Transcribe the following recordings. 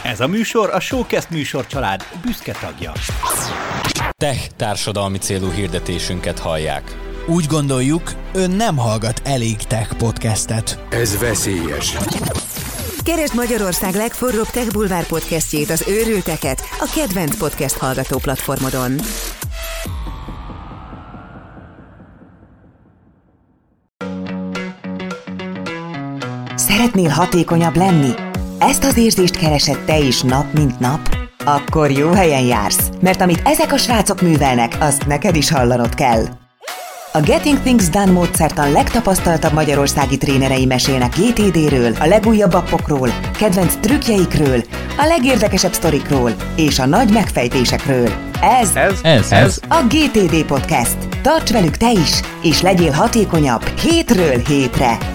Ez a műsor a Showcast műsorcsalád büszke tagja. Tech társadalmi célú hirdetésünket hallják. Úgy gondoljuk, ön nem hallgat elég tech podcastet. Ez veszélyes. Keresd Magyarország legforróbb Tech Bulvár podcastjét, az Őrülteket, a kedvenc podcast hallgató platformodon. Szeretnél hatékonyabb lenni? Ezt az érzést keresed te is nap mint nap? Akkor jó helyen jársz, mert amit ezek a srácok művelnek, azt neked is hallanod kell. A Getting Things Done módszertan legtapasztaltabb magyarországi trénerei mesélnek GTD-ről, a legújabb appokról, kedvenc trükkjeikről, a legérdekesebb sztorikról és a nagy megfejtésekről. Ez a GTD Podcast. Tarts velük te is, és legyél hatékonyabb hétről hétre.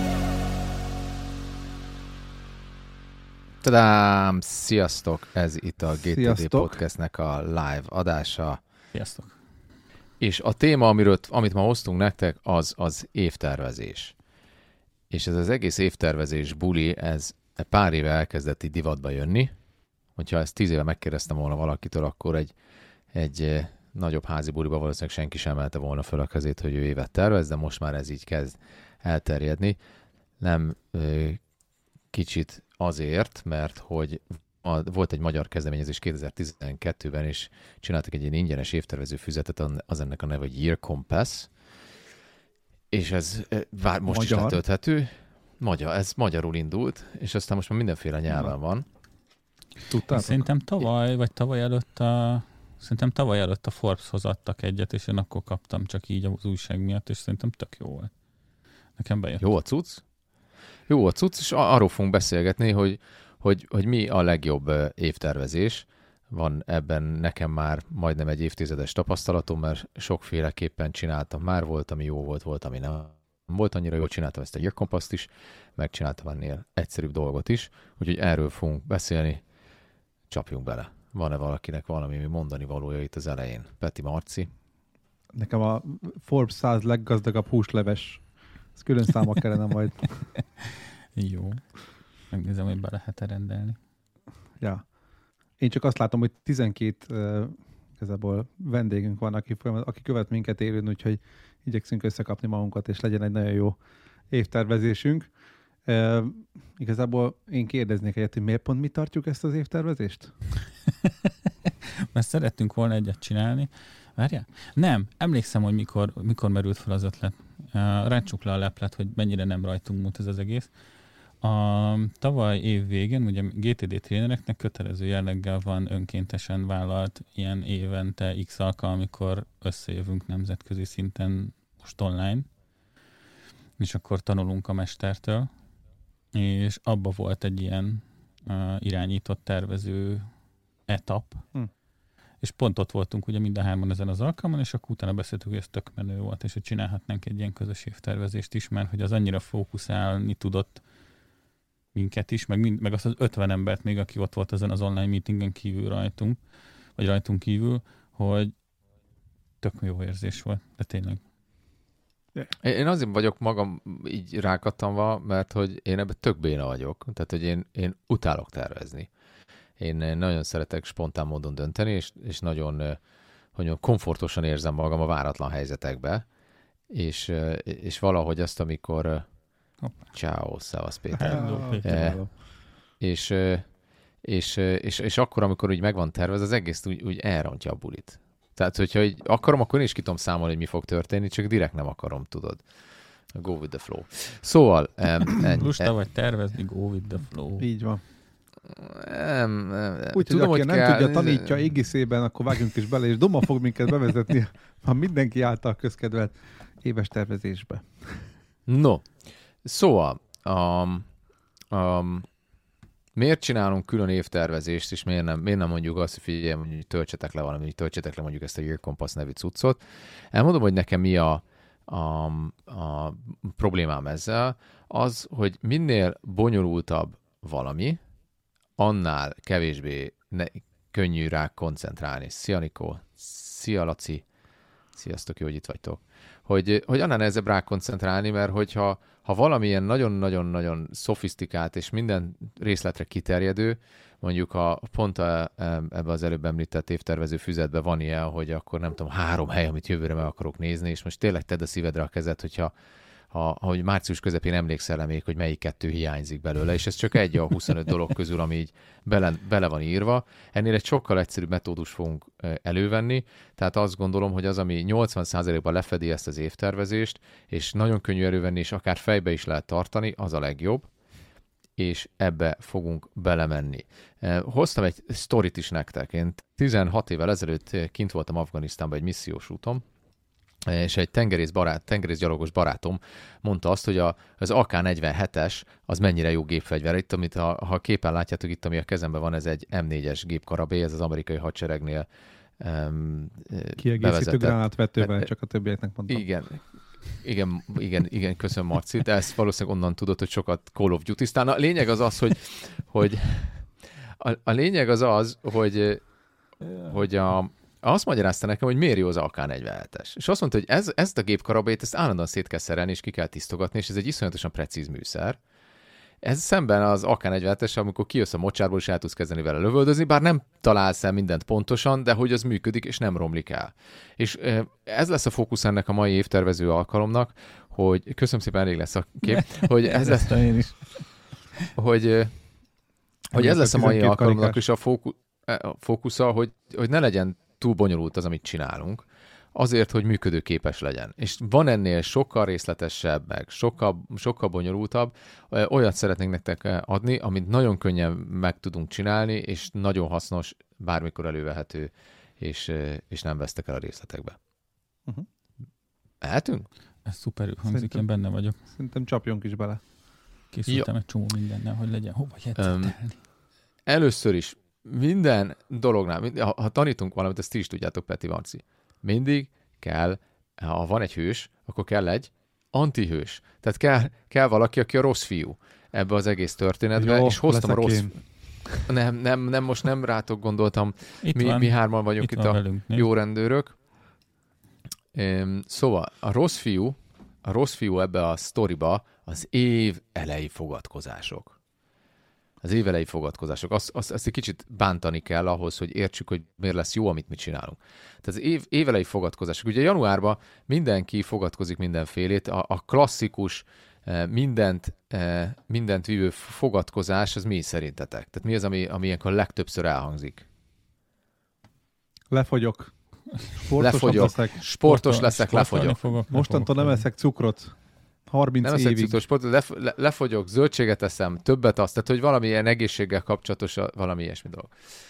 Tadám! Sziasztok! Ez itt a GTD Podcastnek a live adása. Sziasztok! És a téma, amit ma hoztunk nektek, az évtervezés. És ez az egész évtervezés buli, ez pár éve elkezdett így divatba jönni. Hogyha ezt 10 éve megkérdeztem volna valakitől, akkor egy nagyobb házi buliba valószínűleg senki sem emelte volna föl a kezét, hogy ő évet tervez, de most már ez így kezd elterjedni. Nem kicsit azért, mert hogy volt egy magyar kezdeményezés 2012-ben, és csináltak egy ilyen ingyenes évtervező füzetet, az ennek a neve, hogy Year Compass, és ez most is letölthető. Ez magyarul indult, és aztán most már mindenféle nyelven van. Tudtátok? Szerintem tavaly előtt a Forbeshoz adtak egyet, és én akkor kaptam csak így az újság miatt, és szerintem tök jó volt. Nekem bejött. Jó a cucc? Jó a cucc, és arról fogunk beszélgetni, hogy mi a legjobb évtervezés. Van ebben nekem már majdnem egy évtizedes tapasztalatom, mert sokféleképpen csináltam már, volt, ami jó volt, volt, ami nem volt annyira jó. Csináltam ezt a Year Compass-t is, megcsináltam ennél egyszerűbb dolgot is, úgyhogy erről fogunk beszélni. Csapjunk bele. Van-e valakinek valami mondani valója itt az elején? Peti, Marci? Nekem a Forbes 100 leggazdagabb húsleves. Ez külön számba kellene majd. Jó. Megnézem, hogy be lehet rendelni. Ja. Én csak azt látom, hogy 12 igazából vendégünk van, aki követ minket élőn, úgyhogy igyekszünk összekapni magunkat, és legyen egy nagyon jó évtervezésünk. Igazából én kérdeznék egyet, hogy miért pont mi tartjuk ezt az évtervezést? Mert szerettünk volna egyet csinálni. Várjál? Nem. Emlékszem, hogy mikor merült fel az ötlet. Rántsuk le a leplet, hogy mennyire nem rajtunk múlt ez az egész. A tavaly év végén, ugye GTD trénereknek kötelező jelleggel van önkéntesen vállalt ilyen évente x alkalom, amikor összejövünk nemzetközi szinten most online, és akkor tanulunk a mestertől, és abba volt egy ilyen irányított tervező etap, és pont ott voltunk ugye mind a hárman ezen az alkalmon, és akkor utána beszéltük, hogy ez tök menő volt, és hogy csinálhatnánk egy ilyen közös évtervezést is, mert hogy az annyira fókuszálni tudott minket is, meg azt az 50 embert még, aki ott volt ezen az online meetingen kívül rajtunk, vagy rajtunk kívül, hogy tök jó érzés volt, de tényleg. Én azért vagyok magam így rákattanva, mert hogy én ebben tök béna vagyok, tehát hogy én utálok tervezni. Én nagyon szeretek spontán módon dönteni, és nagyon hogy komfortosan érzem magam a váratlan helyzetekbe, és valahogy azt, amikor ciao, szevasz Péter. Hello, Péter. És akkor, amikor úgy megvan tervez, az egész úgy elrontja a bulit. Tehát, hogyha így akarom, akkor én is ki tudom számolni, hogy mi fog történni, csak direkt nem akarom, tudod. Go with the flow. Szóval... Lusta vagy tervezni, go with the flow. Így van. Úgy, tudom, hogy nem tudja, tanítja égiszében, akkor vágjunk is bele, és Doma fog minket bevezetni a mindenki által közkedvelt éves tervezésbe. No, szóval miért csinálunk külön évtervezést, és miért nem mondjuk azt, hogy figyelj, hogy töltsetek le mondjuk ezt a Year Compass nevű cuccot. Elmondom, hogy nekem mi a problémám ezzel, az, hogy minél bonyolultabb valami, annál kevésbé könnyű rá koncentrálni. Szia Nikó, szia Laci, sziasztok, jó, hogy itt vagytok. Hogy annál nehezebb rá koncentrálni, mert hogyha ha valamilyen nagyon-nagyon-nagyon szofisztikált és minden részletre kiterjedő, mondjuk pont ebbe az előbb említett évtervező füzetben van ilyen, hogy akkor nem tudom, 3 hely, amit jövőre meg akarok nézni, és most tényleg tedd a szívedre a kezed, hogy március közepén emlékszel még, hogy melyik 2 hiányzik belőle, és ez csak egy a 25 dolog közül, ami így bele van írva. Ennél egy sokkal egyszerűbb metódus fogunk elővenni, tehát azt gondolom, hogy az, ami 80%-ban lefedi ezt az évtervezést, és nagyon könnyű elővenni, és akár fejbe is lehet tartani, az a legjobb, és ebbe fogunk belemenni. Hoztam egy sztorit is nektek. Én 16 évvel ezelőtt kint voltam Afganisztánban egy missziós úton, és egy tengerészgyalogos barátom mondta azt, hogy az AK-47-es az mennyire jó gépfegyver. Itt, amit ha képen látjátok, itt, ami a kezemben van, ez egy M4-es gépkarabé, ez az amerikai hadseregnél kiegészítő gránátvetővel, csak a többieknek mondtam. Igen, köszönöm, Marci, de ezt valószínűleg onnan tudod, hogy sokat Call of Duty-ztál. A lényeg az az, hogy azt magyarázta nekem, hogy miért jó az AK-47-es. És azt mondta, hogy ezt a gépkarabét, ezt állandóan szét kell szerelni, és ki kell tisztogatni, és ez egy iszonyatosan precíz műszer. Ez szemben az AK-47-es, amikor kijössz a mocsárból, és el tudsz kezdeni vele lövöldözni, bár nem találsz el mindent pontosan, de hogy az működik, és nem romlik el. És ez lesz a fókusz ennek a mai évtervező alkalomnak, hogy köszönöm szépen, elég lesz a kép, hogy ez lesz, hogy ez lesz a mai alkalomnak is a fókusza, hogy ne legyen túl bonyolult az, amit csinálunk, azért, hogy működőképes legyen. És van ennél sokkal részletesebb, meg sokkal bonyolultabb, olyat szeretnénk nektek adni, amit nagyon könnyen meg tudunk csinálni, és nagyon hasznos, bármikor elővehető, és nem vesztek el a részletekbe. Mehetünk? Ez szuperül hangzik, én benne vagyok. Szerintem csapjunk is bele. Készültem egy csomó mindennel, hogy legyen hova jegyzetelni. Először is minden dolognál, ha tanítunk valamit, ezt ti is tudjátok, Peti, Marci, mindig kell, ha van egy hős, akkor kell egy antihős. Tehát kell valaki, aki a rossz fiú ebbe az egész történetbe, és hoztam a rossz... Nem, most nem rátok gondoltam. Mi hárman vagyunk itt a velünk, jó rendőrök. Szóval a rossz fiú ebbe a sztoriba az év elejé fogadkozások. Az évelei fogadkozások. Azt egy kicsit bántani kell ahhoz, hogy értsük, hogy miért lesz jó, amit mi csinálunk. Tehát az évelei fogadkozások. Ugye januárban mindenki fogadkozik mindenfélét. A klasszikus mindent vívő fogadkozás, az mi szerintetek? Tehát mi az, ami ilyenkor legtöbbször elhangzik? Lefogyok. Sportos leszek, lefogyok. Mostantól nem eszek cukrot. 30 nem évig. Lefogyok, zöldséget eszem, többet azt, tehát hogy valamilyen egészséggel kapcsolatos, valami ilyesmi dolog.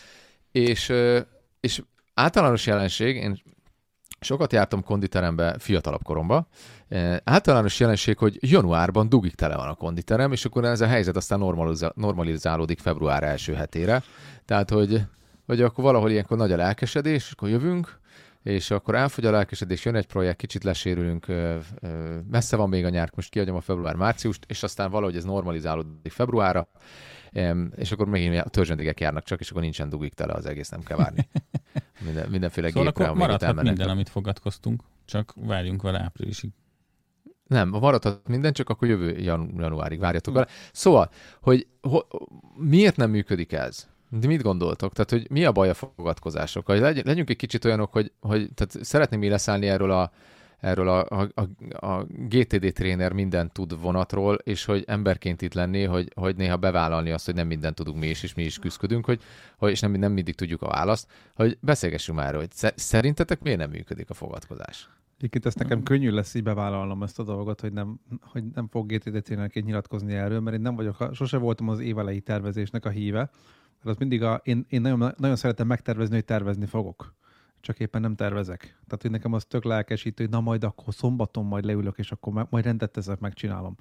És általános jelenség, én sokat jártam konditerembe fiatalabb koromban, általános jelenség, hogy januárban dugig tele van a konditerem, és akkor ez a helyzet aztán normalizálódik február első hetére. Tehát, hogy akkor valahol ilyenkor nagy a lelkesedés, akkor jövünk, és akkor elfogy a lelkesedés, jön egy projekt, kicsit lesérülünk, messze van még a nyár, most kiadjam a február-márciust, és aztán valahogy ez normalizálódik februárra, és akkor megint a törzsendégek járnak csak, és akkor nincsen dugig tele az egész, nem kell várni. Mindenféle szóval gépre, akkor maradhat minden, amit fogadkoztunk, csak várjunk vele áprilisig. Nem, maradhat minden, csak akkor jövő januárig várjatok vele. Szóval, hogy miért nem működik ez? De mit gondoltok? Tehát, hogy mi a baj a fogadkozásokkal? Legyünk egy kicsit olyanok, hogy tehát szeretném mi leszállni erről a GTD tréner mindent tud vonatról, és hogy emberként itt lenni, hogy néha bevállalni azt, hogy nem mindent tudunk mi is, és mi is küzdködünk, és nem mindig tudjuk a választ, hogy beszélgessünk már, hogy szerintetek miért nem működik a fogadkozás? Egyébként ezt nekem könnyű lesz így bevállalnom ezt a dolgot, hogy nem fog GTD trénerként nyilatkozni erről, mert én nem vagyok, sose voltam az évelei tervezésnek a híve. Az mindig én nagyon szeretem megtervezni, hogy tervezni fogok. Csak éppen nem tervezek. Tehát, hogy nekem az tök lelkesítő, hogy na majd akkor szombaton majd leülök, és akkor majd rendet teszek, megcsinálom.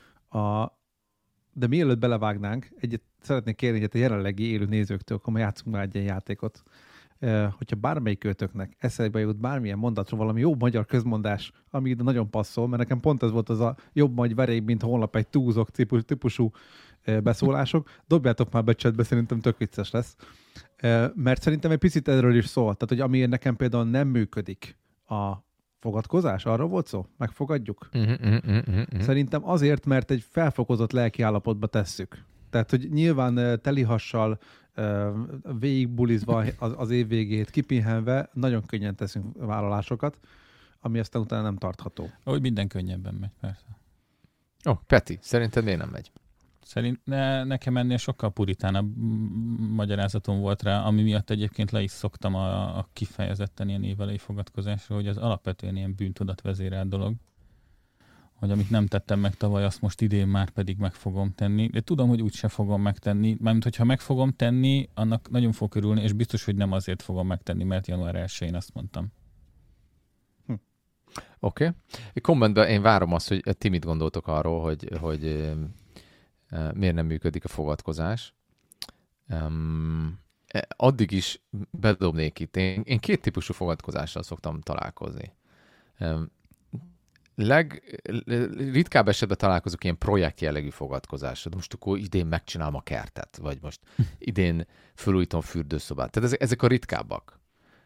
De mielőtt belevágnánk, szeretnék kérni a jelenlegi élő nézőktől, akkor játszunk már egy ilyen játékot. Hogyha bármelyik kötöknek eszébe jut bármilyen mondatról valami jó magyar közmondás, ami ide nagyon passzol, mert nekem pont ez volt az a jobb majd veréb, mint holnap egy túzok típusú beszólások. Dobjátok már be chatbe, szerintem tök vicces lesz. Mert szerintem egy picit erről is szól. Tehát, hogy amiért nekem például nem működik Fogadkozás? Arra volt szó? Megfogadjuk? Szerintem azért, mert egy felfokozott lelki állapotba tesszük. Tehát, hogy nyilván telihassal végigbulizva az év végét, kipihenve, nagyon könnyen teszünk vállalásokat, ami aztán utána nem tartható. Ahogy minden könnyebben megy, persze. Peti, szerinted miért nem megy? Nekem ennél sokkal puritánabb magyarázatom volt rá, ami miatt egyébként le is szoktam a kifejezetten ilyen évelei fogadkozásra, hogy az alapvetően ilyen bűntudat vezérelt dolog, hogy amit nem tettem meg tavaly, azt most idén már pedig meg fogom tenni. De tudom, hogy úgyse fogom megtenni, mármint hogyha meg fogom tenni, annak nagyon fog örülni, és biztos, hogy nem azért fogom megtenni, mert január 1-én azt mondtam. Oké. Kommentben én várom azt, hogy ti mit gondoltok arról, hogy miért nem működik a fogadkozás. Addig is bedobnék itt. Én két típusú fogadkozással szoktam találkozni. Ritkább esetben találkozok ilyen projekt jellegű fogadkozással. Most akkor idén megcsinálom a kertet, vagy most idén felújítom fürdőszobát. Tehát ezek a ritkábbak.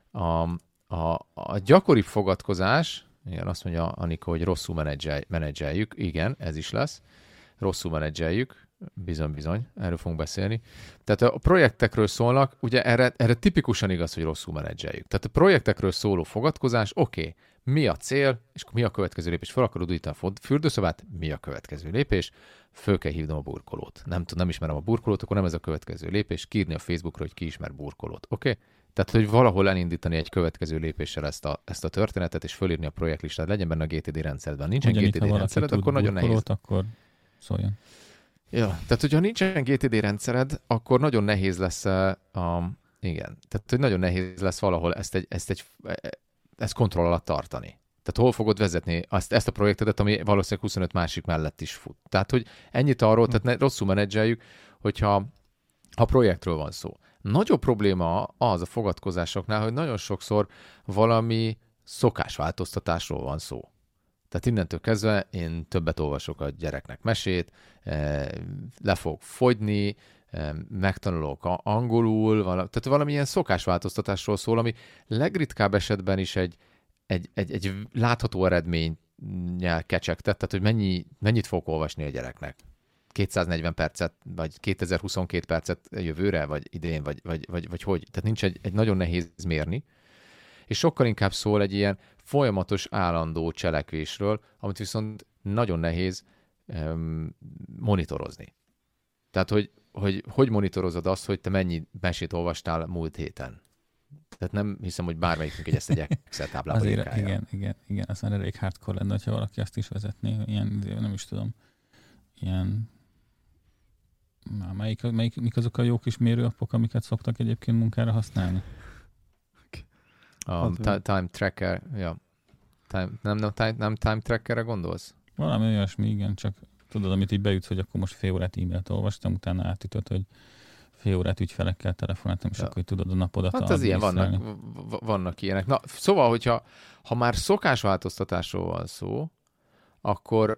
A gyakoribb fogadkozás, igen, azt mondja Anika, hogy rosszul menedzseljük. Igen, ez is lesz. Rosszul menedzseljük. Bizony, erről fogunk beszélni. Tehát a projektekről szólnak, ugye erre tipikusan igaz, hogy rosszul menedzseljük. Tehát a projektekről szóló fogadkozás, oké, mi a cél, és mi a következő lépés? Fel akarod újítani a fürdőszobát, mi a következő lépés? Föl kell hívnom a burkolót. Nem ismerem a burkolót, akkor nem ez a következő lépés. Kiírni a Facebookra, hogy ki ismer burkolót. Oké? Tehát, hogy valahol elindítani egy következő lépéssel ezt a történetet, és fölírni a projektlistát, legyen benne a GTD rendszerben. Nincsen GTD rendszered, akkor nagyon nehéz. Akkor szóljon. Ja, tehát hogyha nincsen GTD rendszered, akkor nagyon nehéz lesz, igen, tehát hogy nagyon nehéz lesz valahol ezt kontroll alatt tartani. Tehát hol fogod vezetni ezt a projektedet, ami valószínűleg 25 másik mellett is fut. Tehát, hogy ennyit arról, tehát rosszul menedzseljük, hogyha projektről van szó. Nagyobb probléma az a fogadkozásoknál, hogy nagyon sokszor valami szokásváltoztatásról van szó. Tehát innentől kezdve én többet olvasok a gyereknek mesét, le fogok fogyni, megtanulok angolul, tehát valamilyen szokásváltoztatásról szól, ami legritkább esetben is egy látható eredménnyel kecsegtet, tehát hogy mennyit fogok olvasni a gyereknek. 240 percet, vagy 2022 percet jövőre, vagy idén, vagy hogy. Tehát nincs egy nagyon nehéz mérni, és sokkal inkább szól egy ilyen folyamatos, állandó cselekvésről, amit viszont nagyon nehéz monitorozni. Tehát, hogy monitorozod azt, hogy te mennyi mesét olvastál múlt héten? Tehát nem hiszem, hogy bármelyikünk ezt egy Excel táblában írkálja. Igen, az már elég hardcore lenne, hogyha valaki azt is vezetné. Ilyen, nem is tudom, ilyen... Mik azok a jó kis mérőapok, amiket szoktak egyébként munkára használni? Time tracker, ja. Nem time trackerre gondolsz? Valami olyasmi, igen, csak tudod, amit így beütsz, hogy akkor most fél órát e-mailt olvastam, utána átütött, hogy fél órát ügyfelekkel telefonáltam, és akkor tudod a napodat. Hát az ilyen, vannak ilyenek. Na, szóval, hogyha már szokásváltoztatásról van szó, akkor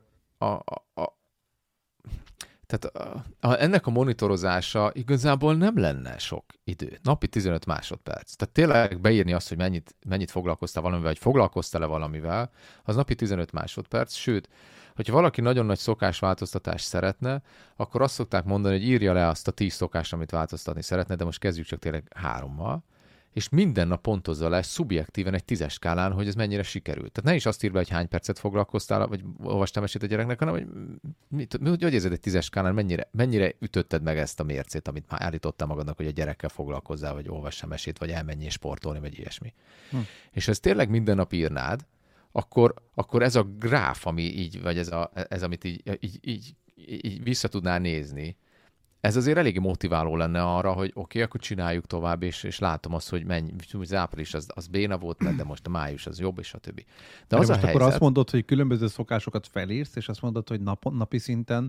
tehát ennek a monitorozása igazából nem lenne sok idő. Napi 15 másodperc. Tehát tényleg beírni azt, hogy mennyit foglalkoztál valamivel, vagy foglalkoztál-e valamivel, az napi 15 másodperc. Sőt, hogyha valaki nagyon nagy szokásváltoztatást szeretne, akkor azt szokták mondani, hogy írja le azt a 10 szokást, amit változtatni szeretne, de most kezdjük csak tényleg 3-mal, és minden nap pontozza le szubjektíven egy 10-es skálán, hogy ez mennyire sikerült. Tehát ne is azt írd be, hogy hány percet foglalkoztál, vagy olvastál mesét a gyereknek, hanem hogy érzed egy 10-es skálán, mennyire ütötted meg ezt a mércét, amit már állítottál magadnak, hogy a gyerekkel foglalkozzál, vagy olvassál mesét, vagy elmenjél sportolni, vagy ilyesmi. És ha ezt tényleg minden nap írnád, akkor ez a gráf, ami így, vagy ez amit így vissza tudnál nézni, ez azért eléggé motiváló lenne arra, hogy oké, akkor csináljuk tovább, és látom azt, hogy az április az béna volt, de most a május az jobb, és a többi. De az most a akkor helyzet... azt mondod, hogy különböző szokásokat felírsz, és azt mondod, hogy napi szinten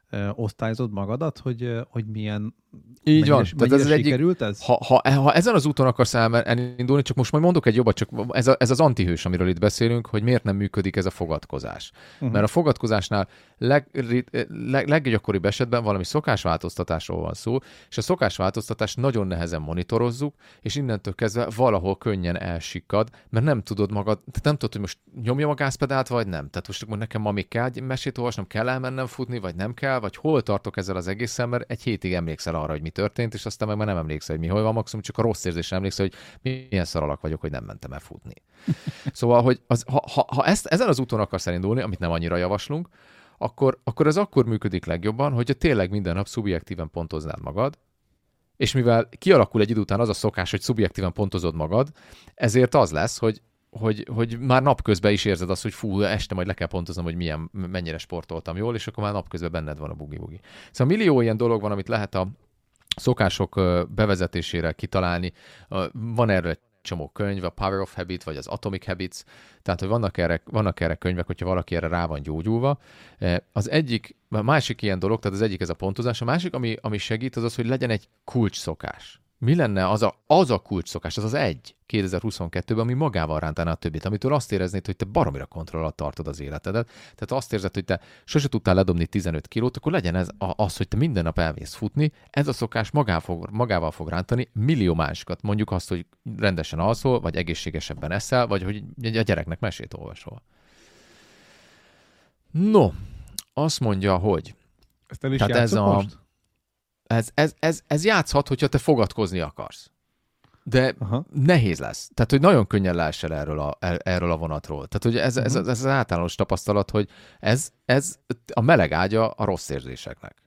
osztályozod magadat, hogy milyen így van. Tehát ez sikerült ez? Ha ezen az úton akarsz elindulni, csak most majd mondok egy jobbat, csak ez az antihős, amiről itt beszélünk, hogy miért nem működik ez a fogadkozás. Mert a fogadkozásnál leggyakoribb esetben valami szokásváltoztatásról van szó, és a szokásváltoztatást nagyon nehezen monitorozzuk, és innentől kezdve valahol könnyen elsikkad, mert nem tudod magad, nem tudod, hogy most nyomjam a gázpedált, vagy nem. Tehát most nekem ma még kell mesét olvasnom, kell elmennem futni, vagy nem kell, vagy hol tartok ezzel az egészen, mert egy hétig emlékszel arra, hogy mi történt, és aztán meg már nem emlékszel, hogy mi hol van, maximum csak a rossz érzésre emlékszel, hogy milyen szaralak vagyok, hogy nem mentem el futni. Szóval, hogy ha ezen az úton akarsz elindulni, amit nem annyira javaslunk, akkor ez akkor működik legjobban, hogyha tényleg minden nap szubjektíven pontoznád magad, és mivel kialakul egy idő után az a szokás, hogy szubjektíven pontozod magad, ezért az lesz, hogy már napközben is érzed azt, hogy fú, este majd le kell pontoznom, hogy mennyire sportoltam jól, és akkor már napközben benned van a bugi-bugi. Szóval millió ilyen dolog van, amit lehet a szokások bevezetésére kitalálni. Van erről egy csomó könyv, a Power of Habit, vagy az Atomic Habits, tehát, hogy vannak erre könyvek, hogyha valaki erre rá van gyógyulva. A másik ilyen dolog, tehát az egyik ez a pontozás, a másik, ami segít, az az, hogy legyen egy kulcs szokás. Mi lenne az a kulcs szokás, az 2022-ben, ami magával rántaná a többit, amitől azt éreznéd, hogy te baromira kontroll alatt tartod az életedet. Tehát azt érzed, hogy te sose tudtál ledobni 15 kilót, akkor legyen ez az, hogy te minden nap elmész futni, ez a szokás magával fog rántani millió másikat. Mondjuk azt, hogy rendesen alszol, vagy egészségesebben eszel, vagy hogy a gyereknek mesét olvasol. No, azt mondja, hogy... Ezt el is játszok most? Ez játszhat, hogyha te fogadkozni akarsz. De nehéz lesz. Tehát, hogy nagyon könnyen leesel erről a vonatról. Tehát, hogy ez az általános tapasztalat, hogy ez a meleg ágya a rossz érzéseknek.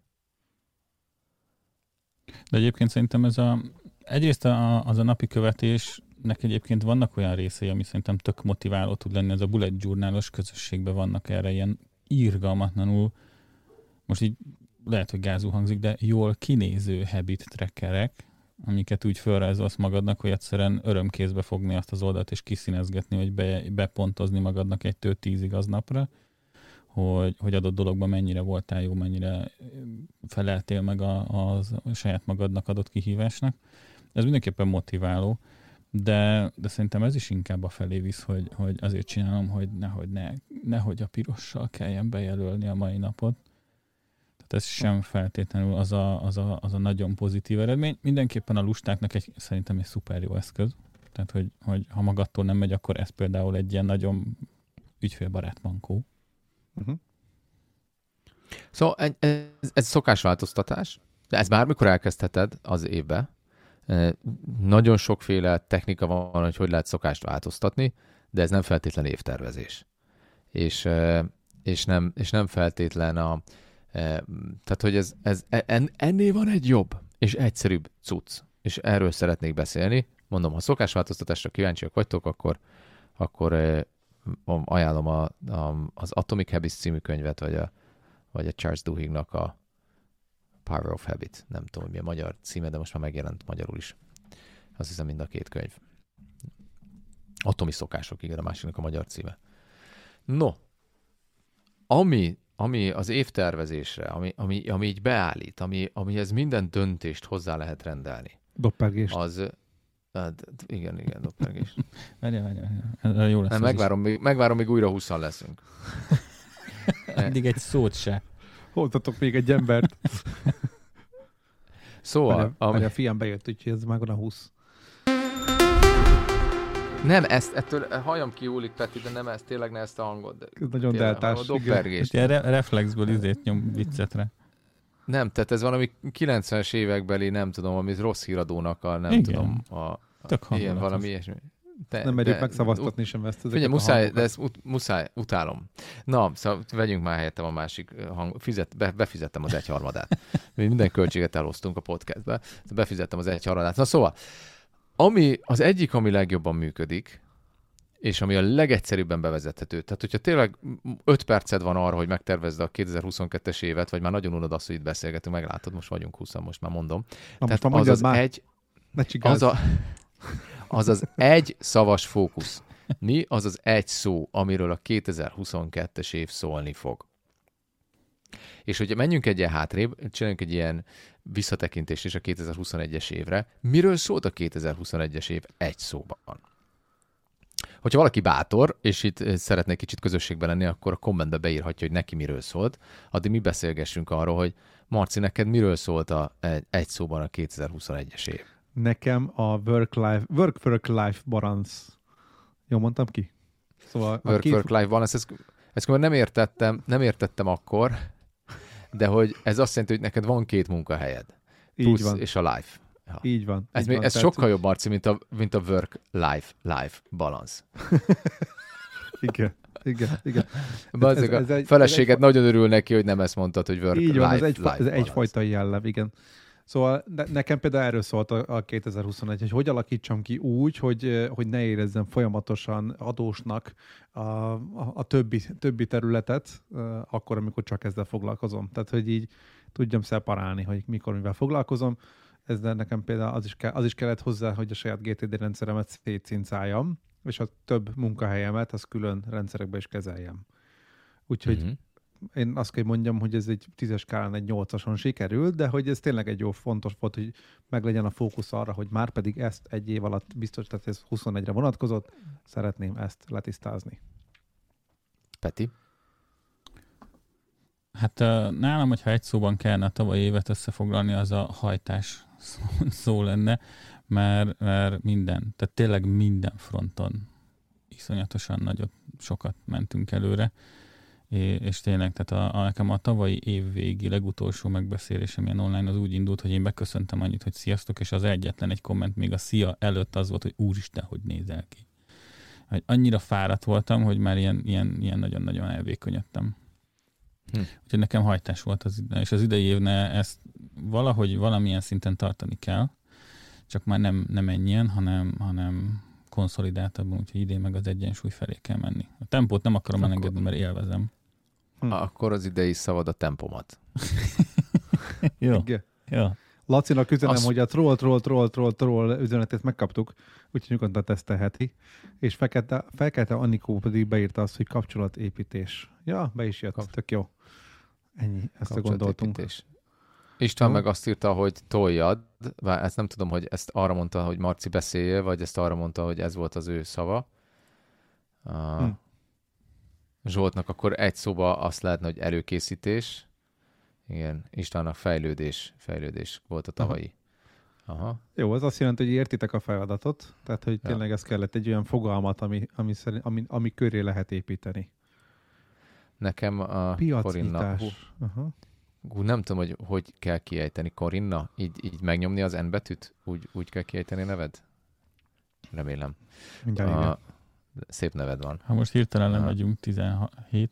De egyébként szerintem egyrészt az a napi követésnek egyébként vannak olyan részei, ami szerintem tök motiváló tud lenni. Ez a bullet journalos közösségben vannak erre ilyen irgalmatlanul, most így lehet, hogy gázul hangzik, de jól kinéző habit trackerek, amiket úgy felrajzolsz magadnak, hogy egyszerűen örömkézbe fogni azt az oldalt, és kiszínezgetni, hogy bepontozni magadnak 1-től 10-ig aznapra, hogy adott dologban mennyire voltál jó, mennyire feleltél meg a saját magadnak adott kihívásnak. Ez mindenképpen motiváló, de szerintem ez is inkább a felé visz, hogy azért csinálom, hogy nehogy a pirossal kelljen bejelölni a mai napot. Ez sem feltétlenül az a nagyon pozitív eredmény. Mindenképpen a lustáknak szerintem egy szuper jó eszköz. Tehát, hogy ha magadtól nem megy, akkor ez például egy ilyen nagyon ügyfélbarát mankó. Szóval ez szokásváltoztatás, de ez bármikor elkezdheted az évbe. Nagyon sokféle technika van, hogy lehet szokást változtatni, de ez nem feltétlen évtervezés. És nem feltétlen tehát, hogy ennél van egy jobb és egyszerűbb cucc, és erről szeretnék beszélni. Mondom, ha szokásváltoztatásra kíváncsiak vagytok, akkor ajánlom az Atomic Habits című könyvet, vagy a Charles Duhiggnak a Power of Habit. Nem tudom, mi a magyar címe, de most már megjelent magyarul is. Azt hiszem mind a két könyv. Atomi szokások, igen, a másiknak a magyar címe. No, ami az évtervezésre, ami így beállít, amihez minden döntést hozzá lehet rendelni. Doppergést. Igen, doppergés. Várjál. Jó lesz. Megvárom, még újra 20-an leszünk. Eddig egy szót se. Hozzatok még egy embert. Szóval... a fiam bejött, úgyhogy ez már van a 20. Nem, ettől hajam kiúlik, Peti, de nem ez, tényleg ne ezt a hangot. Ez nagyon deltás. A doppergést. Reflexből nyom viccetre. Nem, tehát ez valami 90-es évekbeli, nem tudom, ami rossz híradónak a, nem igen. tudom, tök ilyen valami ilyesmi. Nem megyek megszavaztatni sem ezt. Figyelj, muszáj, utálom. Na, szóval vegyünk már helyettem a másik befizettem az 1/3. Minden költséget elosztunk a podcastbe, befizettem az 1/3. Na szóval, ami legjobban működik, és ami a legegyszerűbben bevezethető. Tehát, hogyha tényleg 5 perced van arra, hogy megtervezd a 2022-es évet, vagy már nagyon unod azt, hogy itt beszélgetünk, meglátod, most vagyunk 20, most már mondom. Na, tehát az az egy szavas fókusz. Mi az az egy szó, amiről a 2022-es év szólni fog? És hogyha menjünk egy ilyen hátrébb, csináljunk egy ilyen visszatekintést is a 2021-es évre. Miről szólt a 2021-es év egy szóban? Hogyha valaki bátor, és itt szeretne kicsit közösségben lenni, akkor a kommentbe beírhatja, hogy neki miről szólt. Addig mi beszélgessünk arról, hogy Marci, neked miről szólt egy szóban a 2021-es év? Nekem a work-life balance. Jól mondtam ki? Szóval Work-life balance, ezt nem értettem akkor, de hogy ez azt jelenti, hogy neked van 2 munkahelyed. Így van. És a life. Ja. Így van. Ez sokkal jobb, Marci, mint a work-life balance. Igen. A feleséged nagyon örül neki, hogy nem ezt mondtad, hogy work-life ez egyfajta jellem, igen. Szóval nekem például erről szólt a 2021, hogy alakítsam ki úgy, hogy ne érezzem folyamatosan adósnak a többi területet, akkor, amikor csak ezzel foglalkozom. Tehát, hogy így tudjam szeparálni, hogy mikor, mivel foglalkozom. Ezzel nekem például az is kellett hozzá, hogy a saját GTD rendszeremet szétszincáljam, és a több munkahelyemet, az külön rendszerekbe is kezeljem. Úgyhogy én azt kell mondjam, hogy ez egy 10-es skálán egy 8-ason sikerült, de hogy ez tényleg egy jó fontos volt, hogy meglegyen a fókusz arra, hogy már pedig ezt egy év alatt biztos, tehát ez 21-re vonatkozott, szeretném ezt letisztázni. Peti? Hát nálam, hogyha egy szóban kellene a tavalyi évet összefoglalni, az a hajtás szó lenne, mert minden, tehát tényleg minden fronton iszonyatosan sokat mentünk előre, és tényleg, tehát nekem a tavalyi év végi legutolsó megbeszélésem ilyen online az úgy indult, hogy én beköszöntem annyit, hogy sziasztok, és az egyetlen egy komment még a szia előtt az volt, hogy úristen, hogy nézel ki. Hogy annyira fáradt voltam, hogy már ilyen nagyon-nagyon elvékonyödtem. Úgyhogy nekem hajtás volt és az idei évne ezt valahogy valamilyen szinten tartani kell, csak már nem ennyien, hanem konszolidáltabban, úgyhogy idén meg az egyensúly felé kell menni. A tempót nem akarom elengedni, mert élvezem. Akkor az idei szavad a tempomat. Jó. Lacinak üzenem, hogy a troll üzenetet megkaptuk, úgyhogy nyugodtan tesztelheti. És Fekete Anikó pedig beírta azt, hogy kapcsolatépítés. Ja, be is jött, tök jó. Ennyi, ezt gondoltunk. István meg azt írta, hogy toljad, bár ezt nem tudom, hogy ezt arra mondta, hogy Marci beszéljél, vagy ezt arra mondta, hogy ez volt az ő szava. Zsoltnak akkor egy szóba azt lehetne, hogy előkészítés. Igen, Istvánnak fejlődés volt a tavalyi. Aha. Jó, ez azt jelenti, hogy értitek a feladatot, tehát hogy tényleg ez kellett egy olyan fogalmat, ami köré lehet építeni. Nekem a Corinna. Nem tudom, hogy kell kiejteni. Corinna? Így megnyomni az N betűt? Úgy kell kiejteni a neved? Remélem. Szép neved van. Ha most hirtelen nem vagyunk 17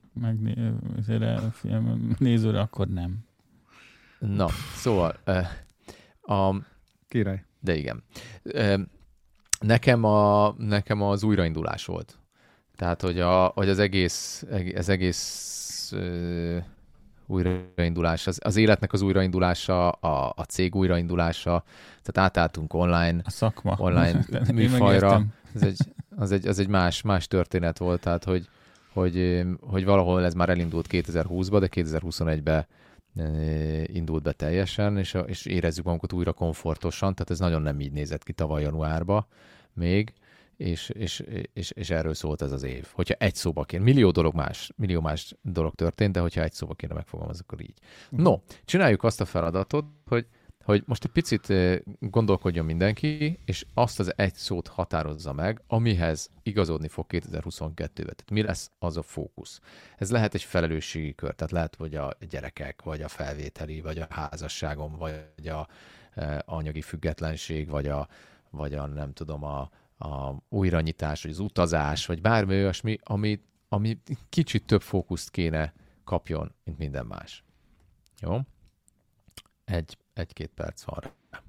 nézőre, akkor nem. Na, szóval király. De igen. Nekem az újraindulás volt. Tehát, hogy az egész újraindulás, az életnek az újraindulása, a cég újraindulása, tehát átálltunk online, a szakma. Online műfajra. Ez egy más történet volt, tehát, hogy valahol ez már elindult 2020-ba, de 2021-ben indult be teljesen, és érezzük magunkat újra komfortosan, tehát ez nagyon nem így nézett ki tavaly januárban még, és erről szólt ez az év. Hogyha egy szóba kéne, millió más dolog történt, de hogyha egy szóba kéne megfogalmazni, akkor így. No, csináljuk azt a feladatot, hogy most egy picit gondolkodjon mindenki, és azt az egy szót határozza meg, amihez igazodni fog 2022-ben. Tehát mi lesz az a fókusz? Ez lehet egy felelősségi kör, tehát lehet, hogy a gyerekek, vagy a felvételi, vagy a házasságom, vagy a anyagi függetlenség, vagy a nem tudom, a újranyitás, vagy az utazás, vagy bármi olyasmi, ami kicsit több fókuszt kéne kapjon, mint minden más. Jó? Egy-két perc van.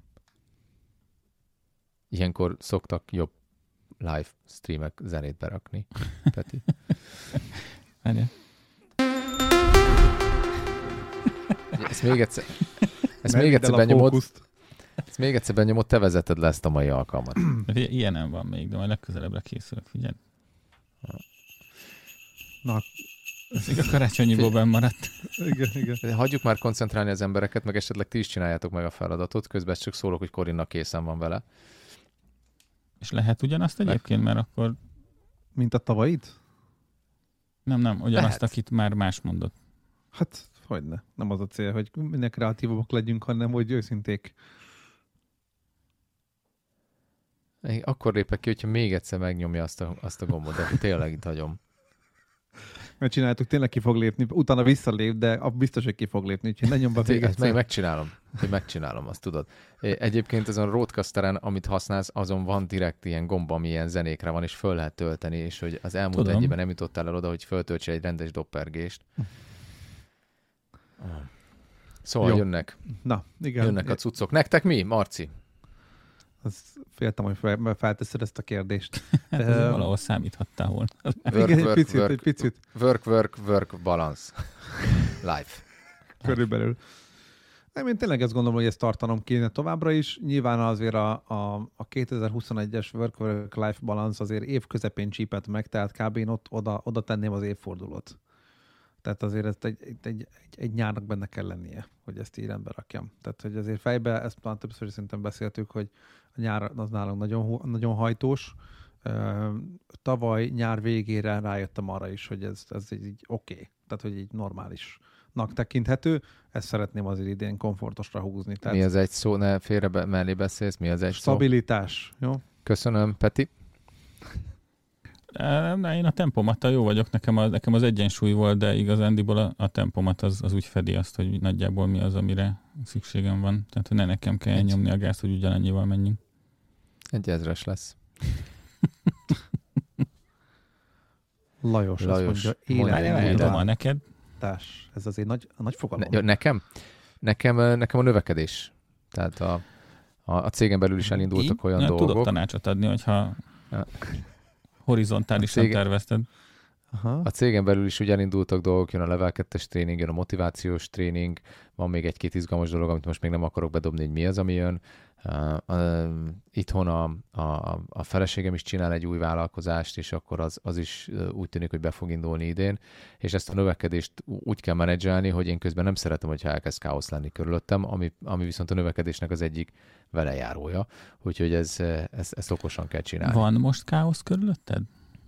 Ilyenkor szoktak jobb live streamek zenét berakni. Peti? Ezt még egyszer benyomod, te vezeted le ezt a mai alkalmat. Ilyen nem van még, de majd legközelebbre készülök, figyelj. Na, Ez a karácsonyiból benn maradt. Igen. Hagyjuk már koncentrálni az embereket, meg esetleg ti is csináljátok meg a feladatot, közben csak szólok, hogy Corinnak készen van vele. És lehet ugyanazt egyébként, mert akkor... Mint a tavaid? Nem, ugyanazt, Lehet. akit már más mondott. Hát, hogyne. Nem az a cél, hogy minél kreatívabbak legyünk, hanem hogy őszinték. Akkor lépek ki, hogyha még egyszer megnyomja azt a gombot, de tényleg itt hagyom. Mert csináltuk, tényleg ki fog lépni, utána visszalép, de biztos, hogy ki fog lépni, úgyhogy ne nyomba még egyszer. Megcsinálom, azt tudod. Egyébként azon Roadcasteren, amit használsz, azon van direkt ilyen gomba, ami ilyen zenékre van, és föl lehet tölteni, és hogy az elmúlt egy évben nem jutottál el oda, hogy föltöltse egy rendes doppergést. Szóval Jó. jönnek. Na, igen. Jönnek a cuccok. Nektek mi, Marci? Azt féltem, hogy felteszed ezt a kérdést. Valahol számíthattál volna. Igen, egy picit. Work, balance. Life. Körülbelül. Nem, én tényleg ezt gondolom, hogy ezt tartanom kéne továbbra is. Nyilván azért a 2021-es Work-Life Balance azért év közepén csípett meg, tehát kb. Én oda tenném az évfordulót. Tehát azért ezt egy nyárnak benne kell lennie, hogy ezt így rendbe rakjam. Tehát, hogy azért fejbe, ezt már többször szerintem beszéltük, hogy a nyár az nálunk nagyon hajtós. Tavaly nyár végére rájöttem arra is, hogy ez így oké. Tehát, hogy így normálisnak tekinthető. Ezt szeretném azért idén komfortosra húzni. Tehát Mi az egy szó? Ne félre mellé beszélsz. Mi az egy szó? Stabilitás. Jó? Köszönöm, Peti. Én a tempomattal jó vagyok, nekem az egyensúly volt, de igazándiból a tempomat az úgy fedi azt, hogy nagyjából mi az, amire szükségem van. Tehát, hogy ne nekem kell nyomni a gázt, hogy ugyanannyival menjünk. 1000-es lesz. Lajos azt mondja, Mondom, neked? Ez azért nagy fogalom. Nekem a növekedés. Tehát a cégen belül is elindultak olyan dolgok. Tudok tanácsot adni, hogyha horizontálisan tervezted. Aha. A cégen belül is ugye elindultak dolgok, jön a level 2-es tréning, jön a motivációs tréning, van még egy-két izgalmas dolog, amit most még nem akarok bedobni, hogy mi az, ami jön. Itthon a feleségem is csinál egy új vállalkozást, és akkor az is úgy tűnik, hogy be fog indulni idén, és ezt a növekedést úgy kell menedzselni, hogy én közben nem szeretem, hogyha elkezd káosz lenni körülöttem, ami viszont a növekedésnek az egyik velejárója, úgyhogy ezt okosan kell csinálni. Van most káosz körülötted?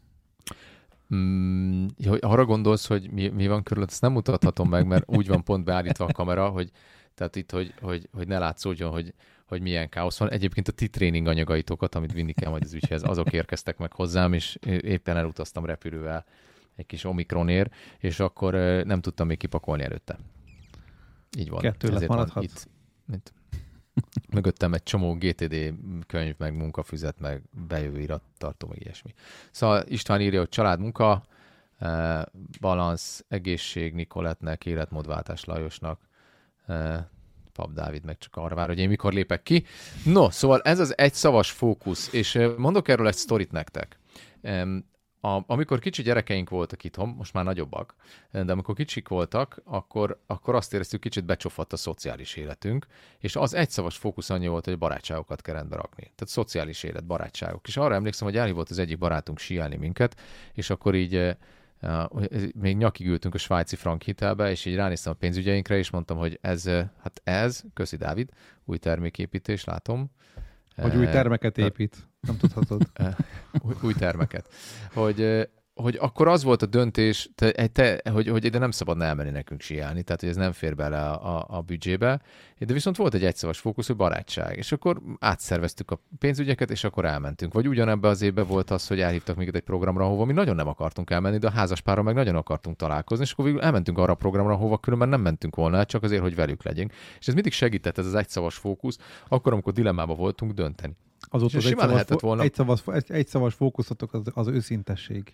Arra gondolsz, hogy mi van körülött, ezt nem mutathatom meg, mert úgy van pont beállítva a kamera, hogy tehát itt, hogy ne látszódjon, hogy milyen káosz van. Egyébként a ti tréning anyagaitokat, amit vinni kell majd az ügyhez, azok érkeztek meg hozzám, és éppen elutaztam repülővel egy kis Omikronért, és akkor nem tudtam még kipakolni előtte. Így van. 2 lett maradhat. Mögöttem egy csomó GTD könyv, meg munkafüzet, meg bejövő irattartó, meg ilyesmi. Szóval István írja, hogy családmunka, balansz, egészség Nikolettnek, életmódváltás Lajosnak, Pap Dávid meg csak arra vár, hogy én mikor lépek ki. No, szóval ez az egyszavas fókusz, és mondok erről egy sztorit nektek. Amikor kicsi gyerekeink voltak itthon, most már nagyobbak, de amikor kicsik voltak, akkor azt éreztük, kicsit becsofott a szociális életünk, és az egyszavas fókusz annyi volt, hogy barátságokat kell rendbe rakni. Tehát szociális élet, barátságok. És arra emlékszem, hogy elhívott az egyik barátunk síelni minket, és akkor így még nyakig ültünk a svájci frank hitelbe, és így ránéztem a pénzügyeinkre, és mondtam, hogy ez, köszi Dávid, új terméképítés, látom. Hogy új termeket épít, nem tudhatod. Új termeket. Hogy akkor az volt a döntés, hogy ide nem szabadna elmenni nekünk síelni, tehát hogy ez nem fér bele a büdzsébe, de viszont volt egy egyszavas fókusz, hogy barátság, és akkor átszerveztük a pénzügyeket, és akkor elmentünk. Vagy ugyanebben az évben volt az, hogy elhívtak minket egy programra, ahova mi nagyon nem akartunk elmenni, de a házaspárral meg nagyon akartunk találkozni, és akkor végül elmentünk arra a programra, ahova különben nem mentünk volna, csak azért, hogy velük legyünk. És ez mindig segített, ez az egyszavas fókusz, akkor, amikor dilemmában voltunk dönteni. Azóta az egyszavas fókuszatok az őszintesség.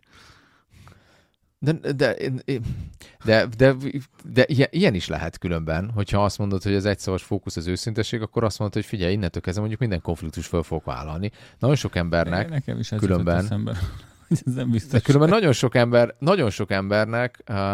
De ilyen is lehet különben, hogyha azt mondod, hogy az egyszavas fókusz az őszintesség, akkor azt mondod, hogy figyelj, innentől kezdve mondjuk minden konfliktus föl fogok vállalni. Nagyon sok embernek nekem is különben... Ez nem biztos. De különben nagyon sok embernek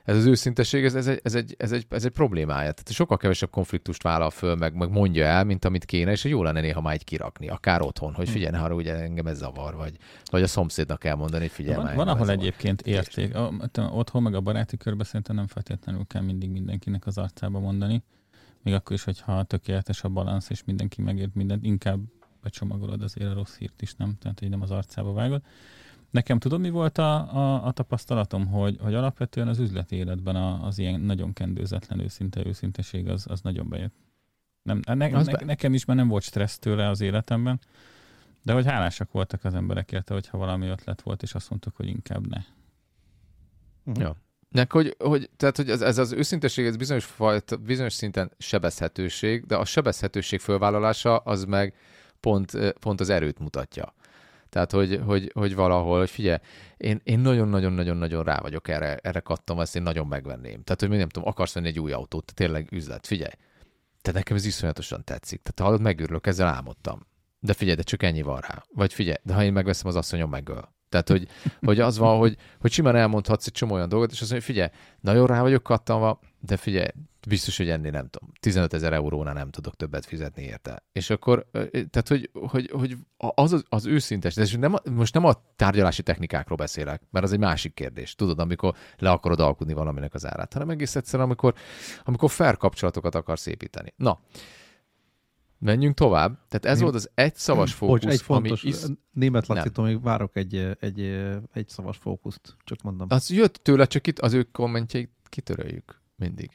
Ez az őszintesség, ez egy problémája. Tehát sokkal kevesebb konfliktust vállal föl, meg mondja el, mint amit kéne, és jó lenne néha már így kirakni, akár otthon, hogy figyelj, ha ugye engem ez zavar, vagy a szomszédnak elmondani, hogy figyelj. Van ahol egyébként érték. Otthon meg a baráti körben szerintem nem feltétlenül kell mindig mindenkinek az arcába mondani. Még akkor is, hogyha tökéletes a balansz, és mindenki megért mindent, inkább becsomagolod azért a rossz hírt is, nem? Tehát, hogy nem az arcába vágod. Nekem tudom, mi volt a tapasztalatom, hogy alapvetően az üzleti életben az ilyen nagyon kendőzetlen őszinteség az nagyon bejött. Nekem is már nem volt stressz tőle az életemben, de hogy hálásak voltak az emberek érte, hogyha valami ötlet volt, és azt mondtuk, hogy inkább ne. Ja. Tehát, hogy ez az őszintesség, ez bizonyos szinten sebezhetőség, de a sebezhetőség fölvállalása az meg pont az erőt mutatja. Tehát, hogy valahol, hogy figyelj, én nagyon-nagyon-nagyon-nagyon rá vagyok erre kattam, ezt én nagyon megvenném. Tehát, hogy nem tudom, akarsz venni egy új autót, tényleg üzlet, figyelj. Tehát nekem ez iszonyatosan tetszik. Tehát hallod, megőrülök, ezzel álmodtam. De figyelj, de csak ennyi van rá. Vagy figyelj, de ha én megveszem, az asszonyom megöl. Tehát, hogy az van, hogy simán elmondhatsz egy csomó olyan dolgot, és azt mondja, hogy figyelj, nagyon rá vagyok kattanva, de figyelj, biztos, hogy ennél nem tudom, 15 000 eurónál nem tudok többet fizetni érte. És akkor, tehát, hogy az őszintes, de most nem a tárgyalási technikákról beszélek, mert az egy másik kérdés, tudod, amikor le akarod alkudni valaminek az árát, hanem egész egyszerűen, amikor fair kapcsolatokat akarsz építeni. Na, menjünk tovább. Tehát ez volt az egyszavas fókusz. Egy fontos, német Lacitól még várok egy szavas fókuszt, csak mondom. Az jött tőle, csak itt az ő kommentjeit kitöröljük mindig.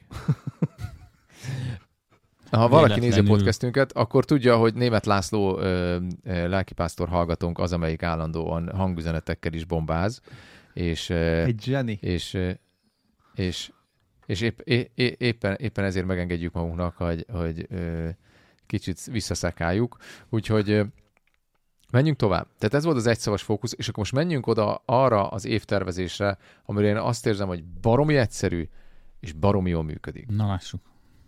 Ha valaki nézi a podcastünket, akkor tudja, hogy Németh László lelkipásztor hallgatónk az, amelyik állandóan hangüzenetekkel is bombáz. És, egy zseni. És éppen ezért megengedjük magunknak, hogy kicsit visszaszekáljuk. Úgyhogy menjünk tovább. Tehát ez volt az egyszavas fókusz, és akkor most menjünk oda arra az évtervezésre, amire én azt érzem, hogy baromi egyszerű, és baromi jól működik. Na, lássuk.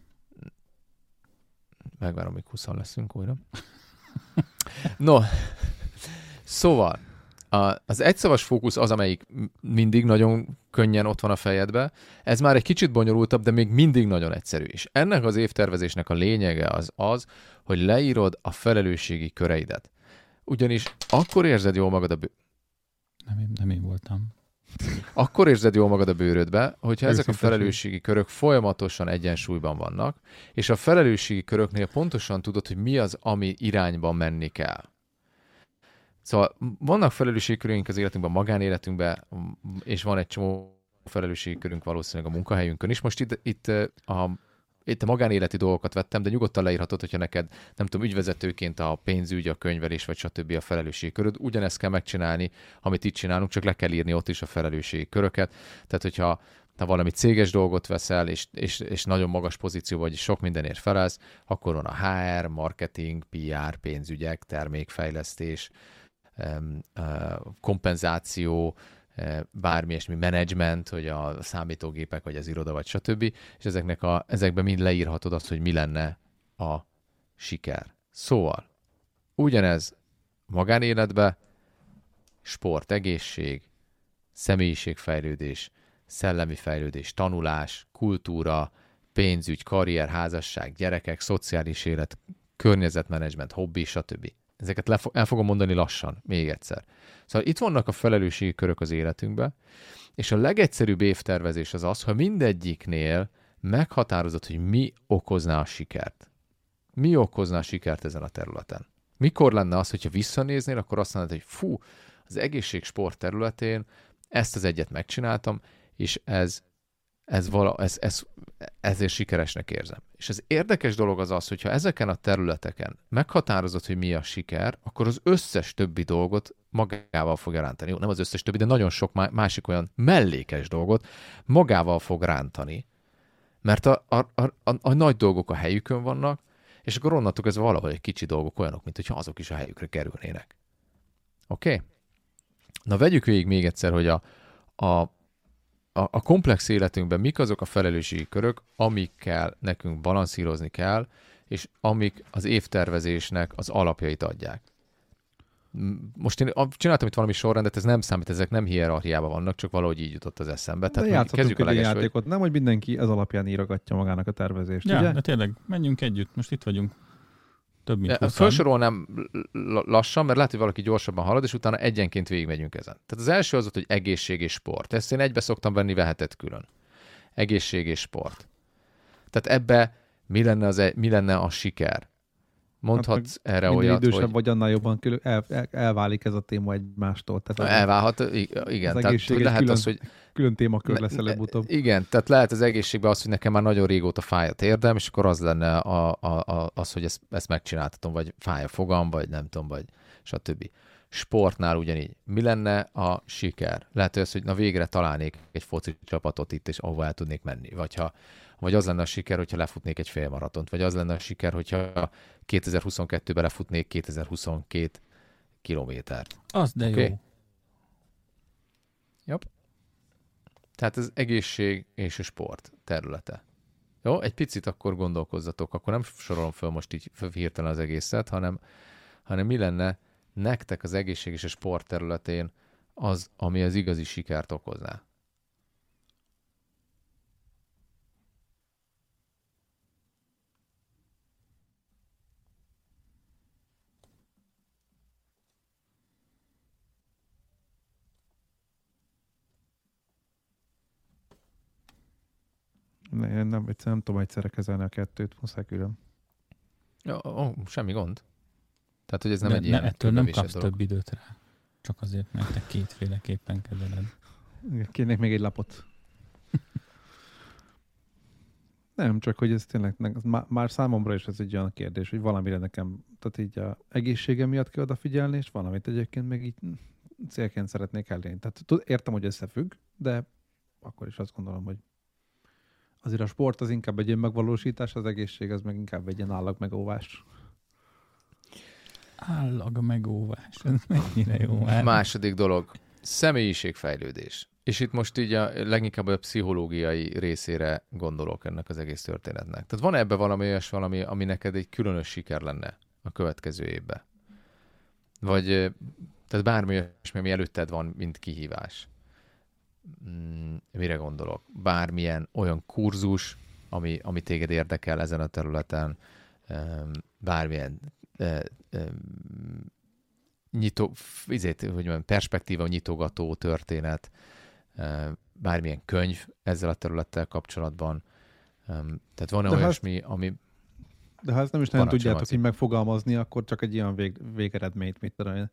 Megvárom, még 20 leszünk újra. No, szóval az egyszavas fókusz az, amelyik mindig nagyon könnyen ott van a fejedbe. Ez már egy kicsit bonyolultabb, de még mindig nagyon egyszerű. És ennek az évtervezésnek a lényege az, hogy leírod a felelősségi köreidet. Ugyanis akkor érzed jól magad Nem én voltam. Akkor érzed jól magad a bőrödbe, hogyha ezek a felelősségi körök folyamatosan egyensúlyban vannak, és a felelősségi köröknél pontosan tudod, hogy mi az, ami irányban menni kell. Szóval vannak felelősségi körünk az életünkben, a magánéletünkben, és van egy csomó felelősségi körünk valószínűleg a munkahelyünkön is. Most itt a magánéleti dolgokat vettem, de nyugodtan leírhatod, hogyha neked, nem tudom, ügyvezetőként a pénzügy, a könyvelés, vagy stb. A felelősségi köröd. Ugyanezt kell megcsinálni, amit itt csinálunk, csak le kell írni ott is a felelősségi köröket. Tehát, hogyha valami céges dolgot veszel, és nagyon magas pozícióban vagy, sok mindenért felelsz, akkor van a HR, marketing, PR, pénzügyek, termékfejlesztés, kompenzáció, bármi ilyesmi menedzsment, hogy a számítógépek, vagy az iroda, vagy stb. És ezekben mind leírhatod azt, hogy mi lenne a siker. Szóval, ugyanez magánéletbe, sport, egészség, személyiségfejlődés, szellemi fejlődés, tanulás, kultúra, pénzügy, karrier, házasság, gyerekek, szociális élet, környezetmenedzsment, hobbi, stb. Ezeket el fogom mondani lassan, még egyszer. Szóval itt vannak a felelősségi körök az életünkben, és a legegyszerűbb évtervezés az, ha mindegyiknél meghatározod, hogy mi okozná a sikert. Mi okozná a sikert ezen a területen? Mikor lenne az, hogyha visszanéznél, akkor azt mondod, hogy fú, az egészségsport területén ezt az egyet megcsináltam, és ezért sikeresnek érzem. És az érdekes dolog az, hogyha ezeken a területeken meghatározod, hogy mi a siker, akkor az összes többi dolgot magával fog rántani. Jó, nem az összes többi, de nagyon sok másik olyan mellékes dolgot magával fog rántani. Mert a nagy dolgok a helyükön vannak, és akkor onnantól kezdve valahol egy kicsi dolgok olyanok, mint hogyha azok is a helyükre kerülnének. Oké? Na, vegyük végig még egyszer, hogy a komplex életünkben mik azok a felelősségi körök, amikkel nekünk balanszírozni kell, és amik az évtervezésnek az alapjait adják. Most én csináltam itt valami sorrendet, ez nem számít, ezek nem hierarchiában vannak, csak valahogy így jutott az eszembe. De játszottunk egy játékot, nem, hogy mindenki ez alapján írogatja magának a tervezést, ja, ugye? De tényleg, menjünk együtt, most itt vagyunk. Több mint 20. Felsorolnám lassan, mert lehet, hogy valaki gyorsabban halad, és utána egyenként végigmegyünk ezen. Tehát az első az volt, hogy egészség és sport. Ezt én egybe szoktam venni, vehetett külön. Egészség és sport. Tehát ebbe mi lenne a siker? Mondhatsz hát erre olyat, idősebb hogy... vagy, annál jobban elválik ez a téma egymástól. Tehát elválhat, igen. Tehát lehet külön, az, hogy... Külön témakör lesz előbb-utóbb. Igen, tehát lehet az egészségben az, hogy nekem már nagyon régóta fáj a térdem, és akkor az lenne az, hogy ezt megcsináltatom, vagy fáj a fogam, vagy nem tudom, vagy stb. Sportnál ugyanígy. Mi lenne a siker? Lehet, hogy az, hogy na végre találnék egy foci csapatot itt, és ahova el tudnék menni. Vagy az lenne a siker, hogyha lefutnék egy félmaratont. Vagy az lenne a siker, hogyha 2022-ben lefutnék 2022 kilométert. Az de jó. Jobb. Tehát az egészség és a sport területe. Jó? Egy picit akkor gondolkozzatok. Akkor nem sorolom föl most így hirtelen az egészet, hanem mi lenne nektek az egészség és a sport területén az, ami az igazi sikert okozná. Nem tudom egyszerre kezelni a kettőt, muszáj külön. Semmi gond. Tehát, hogy ez nem egy ilyen... Ettől nem kapsz több időt rá. Csak azért, mert te kétféleképpen kezeled. Kérnék még egy lapot. Nem, csak hogy ez tényleg, már számomra is ez egy olyan kérdés, hogy valamire nekem, tehát így a egészségem miatt kell odafigyelni, és valamit egyébként meg így célként szeretnék elérni. Tehát értem, hogy összefügg, de akkor is azt gondolom, hogy azért a sport az inkább egy ilyen megvalósítás, az egészség az meg inkább egy ilyen állagmegóvás. Állagmegóvás, ez mennyire jó már. Második dolog, személyiségfejlődés. És itt most így leginkább a pszichológiai részére gondolok ennek az egész történetnek. Tehát van ebben valami ami neked egy különös siker lenne a következő évben? Vagy tehát bármi olyasmi, ami előtted van, mint kihívás. Mire gondolok? Bármilyen olyan kurzus, ami téged érdekel ezen a területen, bármilyen perspektíva nyitogató történet, bármilyen könyv ezzel a területtel kapcsolatban. Tehát van olyasmi, ami... De ha ezt nem is nagyon tudjátok így megfogalmazni, akkor csak egy ilyen végeredményt, mit tudom én,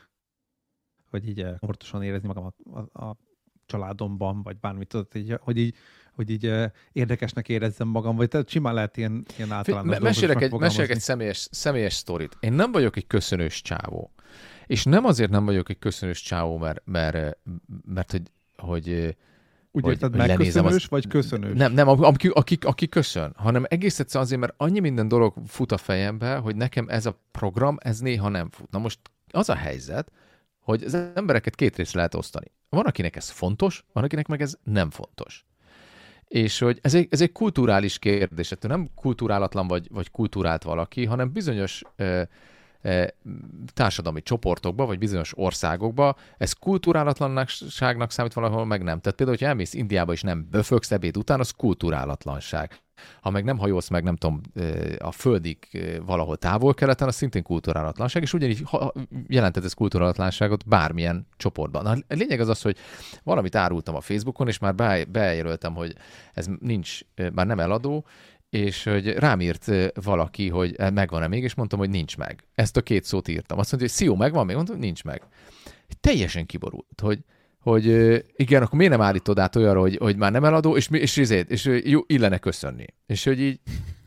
hogy így komfortosan érezni magam a családomban, vagy bármit tudod, hogy így érdekesnek érezzem magam, vagy tehát simán lehet ilyen általános Mesélek egy személyes sztorit. Én nem vagyok egy köszönős csávó. És nem azért nem vagyok egy köszönős csávó, mert hogy úgy érted, megköszönős, vagy köszönős? Nem, aki köszön, hanem egész egyszerűen azért, mert annyi minden dolog fut a fejembe, hogy nekem ez a program, ez néha nem fut. Na most az a helyzet, hogy az embereket két részre lehet osztani. Van, akinek ez fontos, van, akinek meg ez nem fontos. És hogy ez egy kulturális kérdés, tehát nem kulturálatlan vagy kulturált valaki, hanem bizonyos társadalmi csoportokba, vagy bizonyos országokba, ez kulturálatlanságnak számít, valahol meg nem. Tehát például, hogyha elmész Indiába és nem böfögsz ebéd után, az kulturálatlanság. Ha meg nem hajolsz meg, nem tudom, a földig valahol távol-keleten, az szintén kulturálatlanság, és ugyanígy jelentett ez kulturálatlanságot bármilyen csoportban. Na, a lényeg az, hogy valamit árultam a Facebookon, és már bejelöltem, hogy ez nincs, már nem eladó, és hogy rám írt valaki, hogy megvan-e még, és mondtam, hogy nincs meg. Ezt a két szót írtam. Azt mondta, hogy Szió, megvan még? Mondtam, hogy nincs meg. Teljesen kiborult, hogy igen, akkor miért nem állítod át olyanra, hogy már nem eladó, és jó, illene köszönni. És hogy így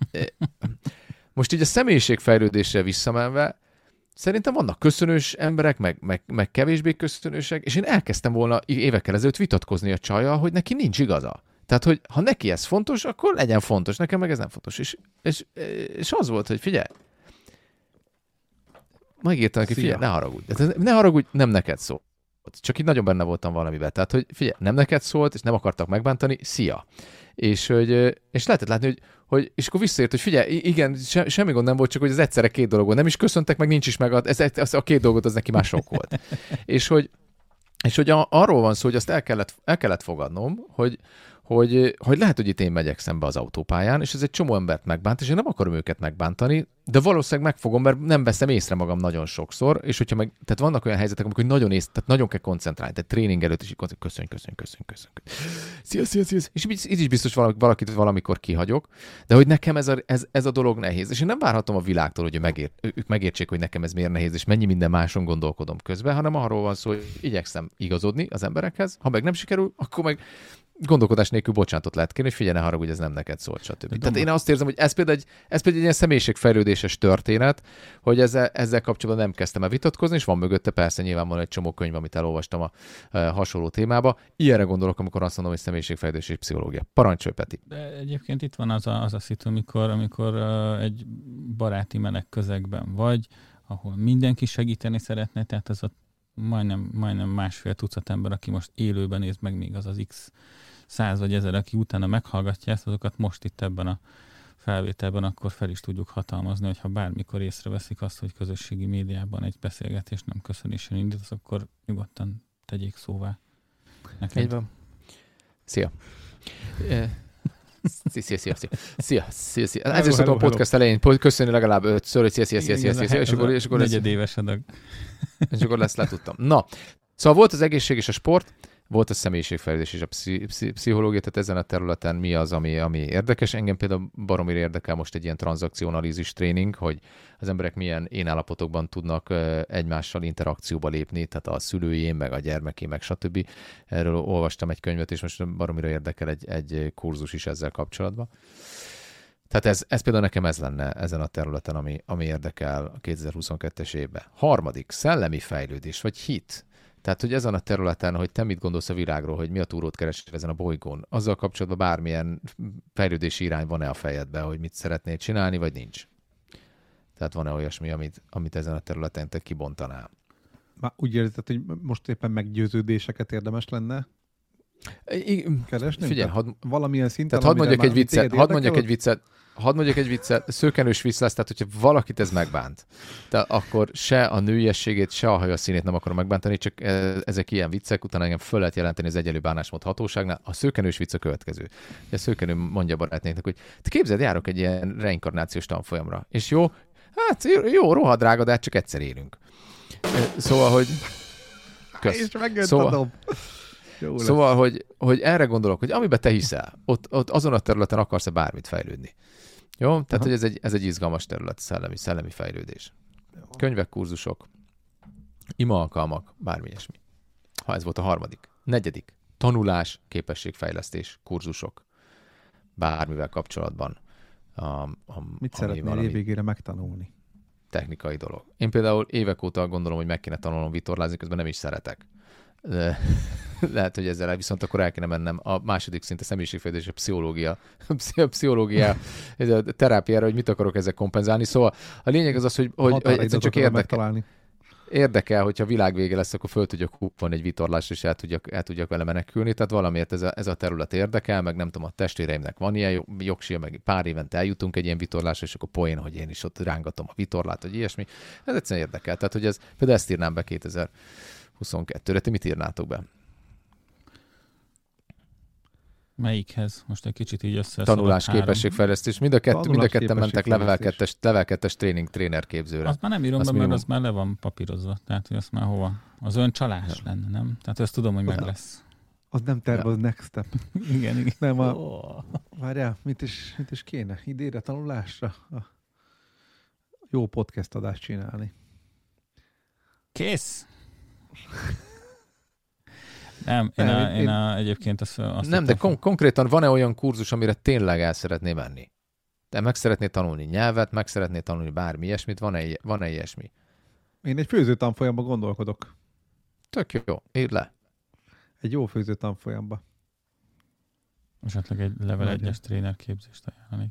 most így a személyiségfejlődésre visszamenve, szerintem vannak köszönős emberek, meg kevésbé köszönősek, és én elkezdtem volna évekkel ezelőtt vitatkozni a csajjal, hogy neki nincs igaza. Tehát, hogy ha neki ez fontos, akkor legyen fontos, nekem meg ez nem fontos. És az volt, hogy figyelj, megírtam neki, figyelj, ne haragudj, nem neked szól. Csak így nagyon benne voltam valamiben. Tehát, hogy figyelj, nem neked szólt, és nem akartak megbántani, szia. És lehetett látni, hogy és akkor visszaért, hogy figyelj, igen, semmi gond nem volt, csak hogy az egyszerre két dolog volt. Nem is köszöntek, meg nincs is meg, ez a két dolgot az neki már sok volt. és hogy arról van szó, hogy azt el kellett fogadnom, hogy lehet, hogy itt én megyek szembe az autópályán, és ez egy csomó embert megbánt, és én nem akarom őket megbántani, de valószínűleg megfogom, mert nem veszem észre magam nagyon sokszor, és hogyha tehát vannak olyan helyzetek, amikor tehát nagyon kell koncentrálni, tehát tréning előtt is köszönj. Szia. És így is biztos valakit valamikor kihagyok, de hogy nekem ez a dolog nehéz. És én nem várhatom a világtól, hogy ők megértsék, hogy nekem ez miért nehéz, és mennyi minden máson gondolkodom közben, hanem arról van szó, hogy igyekszem igazodni az emberekhez, ha meg nem sikerül, akkor meg gondolkodás nélkül bocsánatot lehet kérni, hogy figyelj, ne haragudj, ez nem neked szólt, stb. Tehát én azt érzem, hogy ez például egy ilyen személyiségfejlődéses történet, hogy ezzel kapcsolatban nem kezdtem el vitatkozni, és van mögötte persze nyilvánvalóan egy csomó könyv, amit elolvastam a hasonló témába. Ilyenre gondolok, amikor azt mondom, hogy személyiségfejlődés és pszichológia. Parancsolj, Peti! De egyébként itt van az a szitu, amikor egy baráti meleg közegben vagy, ahol mindenki segíteni szeretne, tehát ez a majdnem másfél tucat ember, aki most élőben néz meg, még az X 100 vagy 1000, aki utána meghallgatja ezt, azokat most itt ebben a felvételben akkor fel is tudjuk hatalmazni, hogyha bármikor észreveszik azt, hogy közösségi médiában egy beszélgetés nem köszönésen indítasz, akkor nyugodtan tegyék szóvá. Neked. Így van. Szia. Szia. Ezért szoktam a podcast elején köszönni legalább 5-ször, hogy szia, és akkor negyedéves adag. És akkor letudtam. Na, szóval volt az egészség és a sport, volt a személyiségfejlődés és a pszichológia, tehát ezen a területen mi az, ami érdekes. Engem például baromira érdekel most egy ilyen tranzakcióanalízis tréning, hogy az emberek milyen énállapotokban tudnak egymással interakcióba lépni, tehát a szülőjén, meg a gyermekén, meg stb. Erről olvastam egy könyvet, és most baromira érdekel egy kurzus is ezzel kapcsolatban. Tehát ez például nekem ez lenne ezen a területen, ami érdekel a 2022-es évben. Harmadik, szellemi fejlődés, vagy hit. Tehát, hogy ezen a területen, hogy te mit gondolsz a világról, hogy mi a túrót keresel ezen a bolygón, azzal kapcsolatban bármilyen fejlődési irány van-e a fejedben, hogy mit szeretnél csinálni, vagy nincs? Tehát van-e olyasmi, amit ezen a területen te kibontanál? Már úgy érzed, hogy most éppen meggyőződéseket érdemes lenne keresni? Figyelj, valamilyen szinten... Tehát hadd mondjak egy viccet, szőkenős vicc lesz, tehát hogyha valakit ez megbánt, akkor se a nőiességét, se a haja színét nem akarom megbántani, csak ezek ilyen viccek, utána engem föl lehet jelenteni az egyenlő bánásmód hatóságnál. A szőkenős vicc a következő. A szőkenő mondja barátnéknek, hogy te képzeld, járok egy ilyen reinkarnációs tanfolyamra, és jó, rohadrága, de hát csak egyszer élünk. Szóval, hogy... És megint adom. Szóval, hogy erre gondolok, hogy amiben te hiszel, ott azon a területen akarsz-e bármit fejlődni. Jó? Tehát, hogy ez egy izgalmas terület, szellemi fejlődés. Könyvek, kurzusok, imaalkalmak, bármi ilyesmi. Ha ez volt a harmadik. Negyedik. Tanulás, képességfejlesztés, kurzusok. Bármivel kapcsolatban. Mit szeretnél évvégére megtanulni? Technikai dolog. Én például évek óta gondolom, hogy meg kéne tanulnom vitorlázni, közben nem is szeretek. De lehet, hogy ezzel viszont akkor el kéne mennem a második szint, a személyiségfejlődés, a pszichológia, a terápiára, hogy mit akarok ezzel kompenzálni. Szóval a lényeg az, hogy ez csak érdekel, hogyha világvége lesz, akkor föl tudjak húpolni egy vitorlásra, és el tudjak vele menekülni. Tehát valamiért ez a terület érdekel, meg nem tudom, a testvéreimnek van ilyen jogsia, meg pár évente eljutunk egy ilyen vitorlásra, és akkor poén, hogy én is ott rángatom a vitorlát, vagy ilyesmi. Ez egyszerűen érdekel. Tehát, hogy például ezt írnám be 2022-re. Ti mit írnátok be? Melyikhez? Most egy kicsit így össze. Tanulás, képességfejlesztés. Mind a ketten mentek level 2-es tréner képzőre. Azt már nem írom be, mert az már le van papírozva. Tehát, hogy azt már hova? Az öncsalás lenne, nem? Tehát ezt tudom, hogy meg lesz. Az nem terv, az next step. Igen. Nem Várjál, mit is kéne? Idére tanulásra? Jó podcast adást csinálni. Kész! Nem, én egyébként azt nem, de konkrétan van-e olyan kurzus, amire tényleg el szeretné menni? Te meg szeretnél tanulni nyelvet, meg szeretnél tanulni bármi ilyesmit, van-e ilyesmi? Én egy főzőtanfolyamban gondolkodok. Tök jó, írd le. Egy jó főzőtanfolyamba. Esetleg egy level 1-es trénerképzést ajánlani.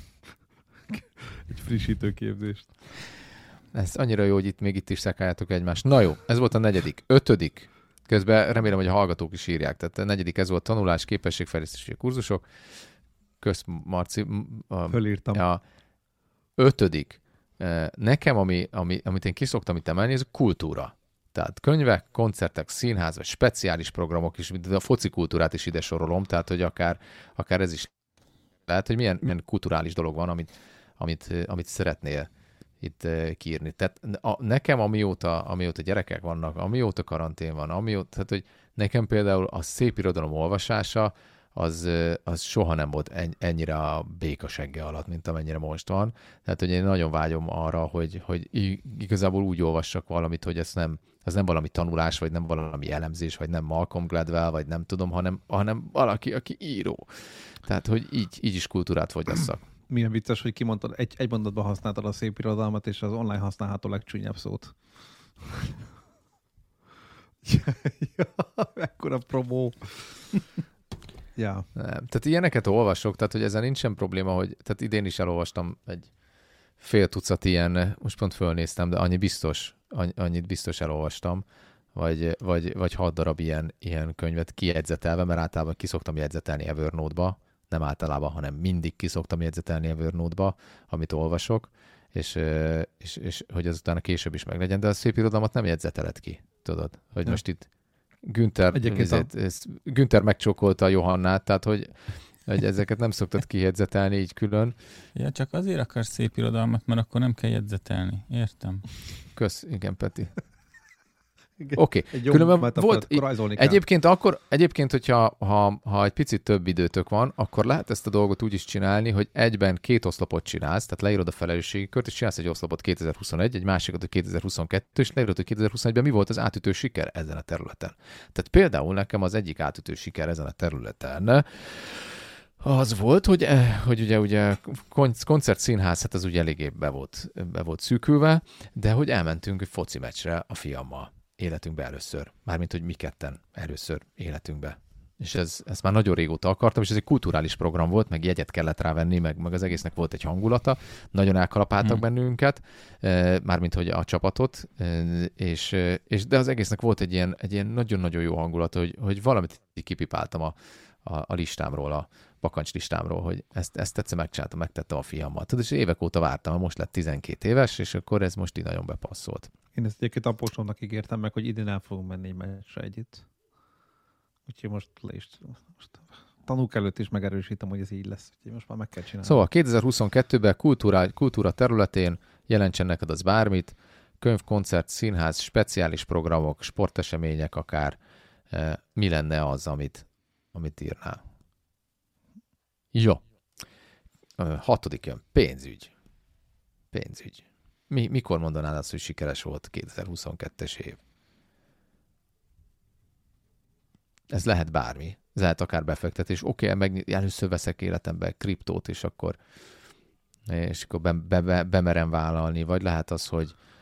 Egy frissítőképzést. Ez annyira jó, hogy itt is szekáljátok egymást. Na jó, ez volt a negyedik. Ötödik. Közben remélem, hogy a hallgatók is írják. Tehát a 4. ez volt tanulás, képességfejlesztési kurzusok. Kösz, Marci. Fölírtam. A 5. Nekem, amit én kiszoktam itt emelni, ez a kultúra. Tehát könyvek, koncertek, színház, vagy speciális programok is, de a foci kultúrát is ide sorolom, tehát hogy akár ez is lehet, hogy milyen kulturális dolog van, amit szeretnél itt kiírni. Tehát nekem amióta gyerekek vannak, amióta karantén van, tehát hogy nekem például a szép irodalom olvasása, az soha nem volt ennyire a békasegge alatt, mint amennyire most van. Tehát, hogy én nagyon vágyom arra, hogy igazából úgy olvassak valamit, hogy ez nem valami tanulás, vagy nem valami elemzés, vagy nem Malcolm Gladwell, vagy nem tudom, hanem valaki, aki író. Tehát, hogy így is kultúrát fogyasszak. Milyen vicces, hogy kimondtad, egy mondatban használtad a szép irodalmat, és az online használható legcsúnyabb szót. Ekkora promó. Ja. Nem. Tehát ilyeneket olvasok, tehát hogy ezzel nincsen probléma, hogy tehát idén is elolvastam egy fél tucat ilyen, most pont fölnéztem, de annyit biztos elolvastam, vagy 6 darab ilyen könyvet kijegyzetelve, mert általában ki szoktam jegyzetelni Evernote-ba, nem általában, hanem mindig ki szoktam jegyzetelni Evernote-ba, amit olvasok, és hogy az utána később is meglegyen, de a szép irodalmat nem jegyzeteled ki, tudod, hogy most itt Günther megcsókolta a Johannát, tehát hogy ezeket nem szoktad kijegyzetelni így külön. Ja, csak azért akarsz szép irodalmat, mert akkor nem kell jegyzetelni. Értem. Kösz, igen, Peti. Oké. Különben volt... Egyébként, hogyha egy picit több időtök van, akkor lehet ezt a dolgot úgy is csinálni, hogy egyben 2 oszlopot csinálsz, tehát leírod a felelősségi kört, és csinálsz egy oszlopot 2021, egy másikat, hogy 2022, és leírod, hogy 2021-ben mi volt az átütő siker ezen a területen. Tehát például nekem az egyik átütő siker ezen a területen az volt, hogy ugye koncertszínház, hát az ugye eléggé be volt szűkülve, de hogy elmentünk egy foci meccsre a fiammal életünkbe először. Mármint, hogy mi ketten először életünkbe. És ezt már nagyon régóta akartam, és ez egy kulturális program volt, meg jegyet kellett rávenni, meg az egésznek volt egy hangulata. Nagyon elkalapáltak bennünket, mármint, hogy a csapatot, de az egésznek volt egy ilyen nagyon-nagyon jó hangulata, hogy valamit kipipáltam a listámról, a bakancs listámról, hogy ezt egyszer megcsináltam, megtettem a fiammal. Tudod, és évek óta vártam, most lett 12 éves, és akkor ez most így nagyon bepasszolt. Én ezt egyébként apósomnak ígértem meg, hogy idén el fogunk menni egy meccsre együtt. Úgyhogy most tanúk előtt is megerősítem, hogy ez így lesz. Úgyhogy most már meg kell csinálni. Szóval 2022-ben kultúra területén jelentsen neked az bármit, könyv, koncert, színház, speciális programok, sportesemények akár. Mi lenne az, amit írnál? Jó. 6. jön. Pénzügy. Mikor mondanád azt, hogy sikeres volt 2022-es év? Ez lehet bármi. Ez lehet akár befektetés. Oké, meg először veszek életembe kriptót, és akkor bemerem vállalni. Vagy lehet az,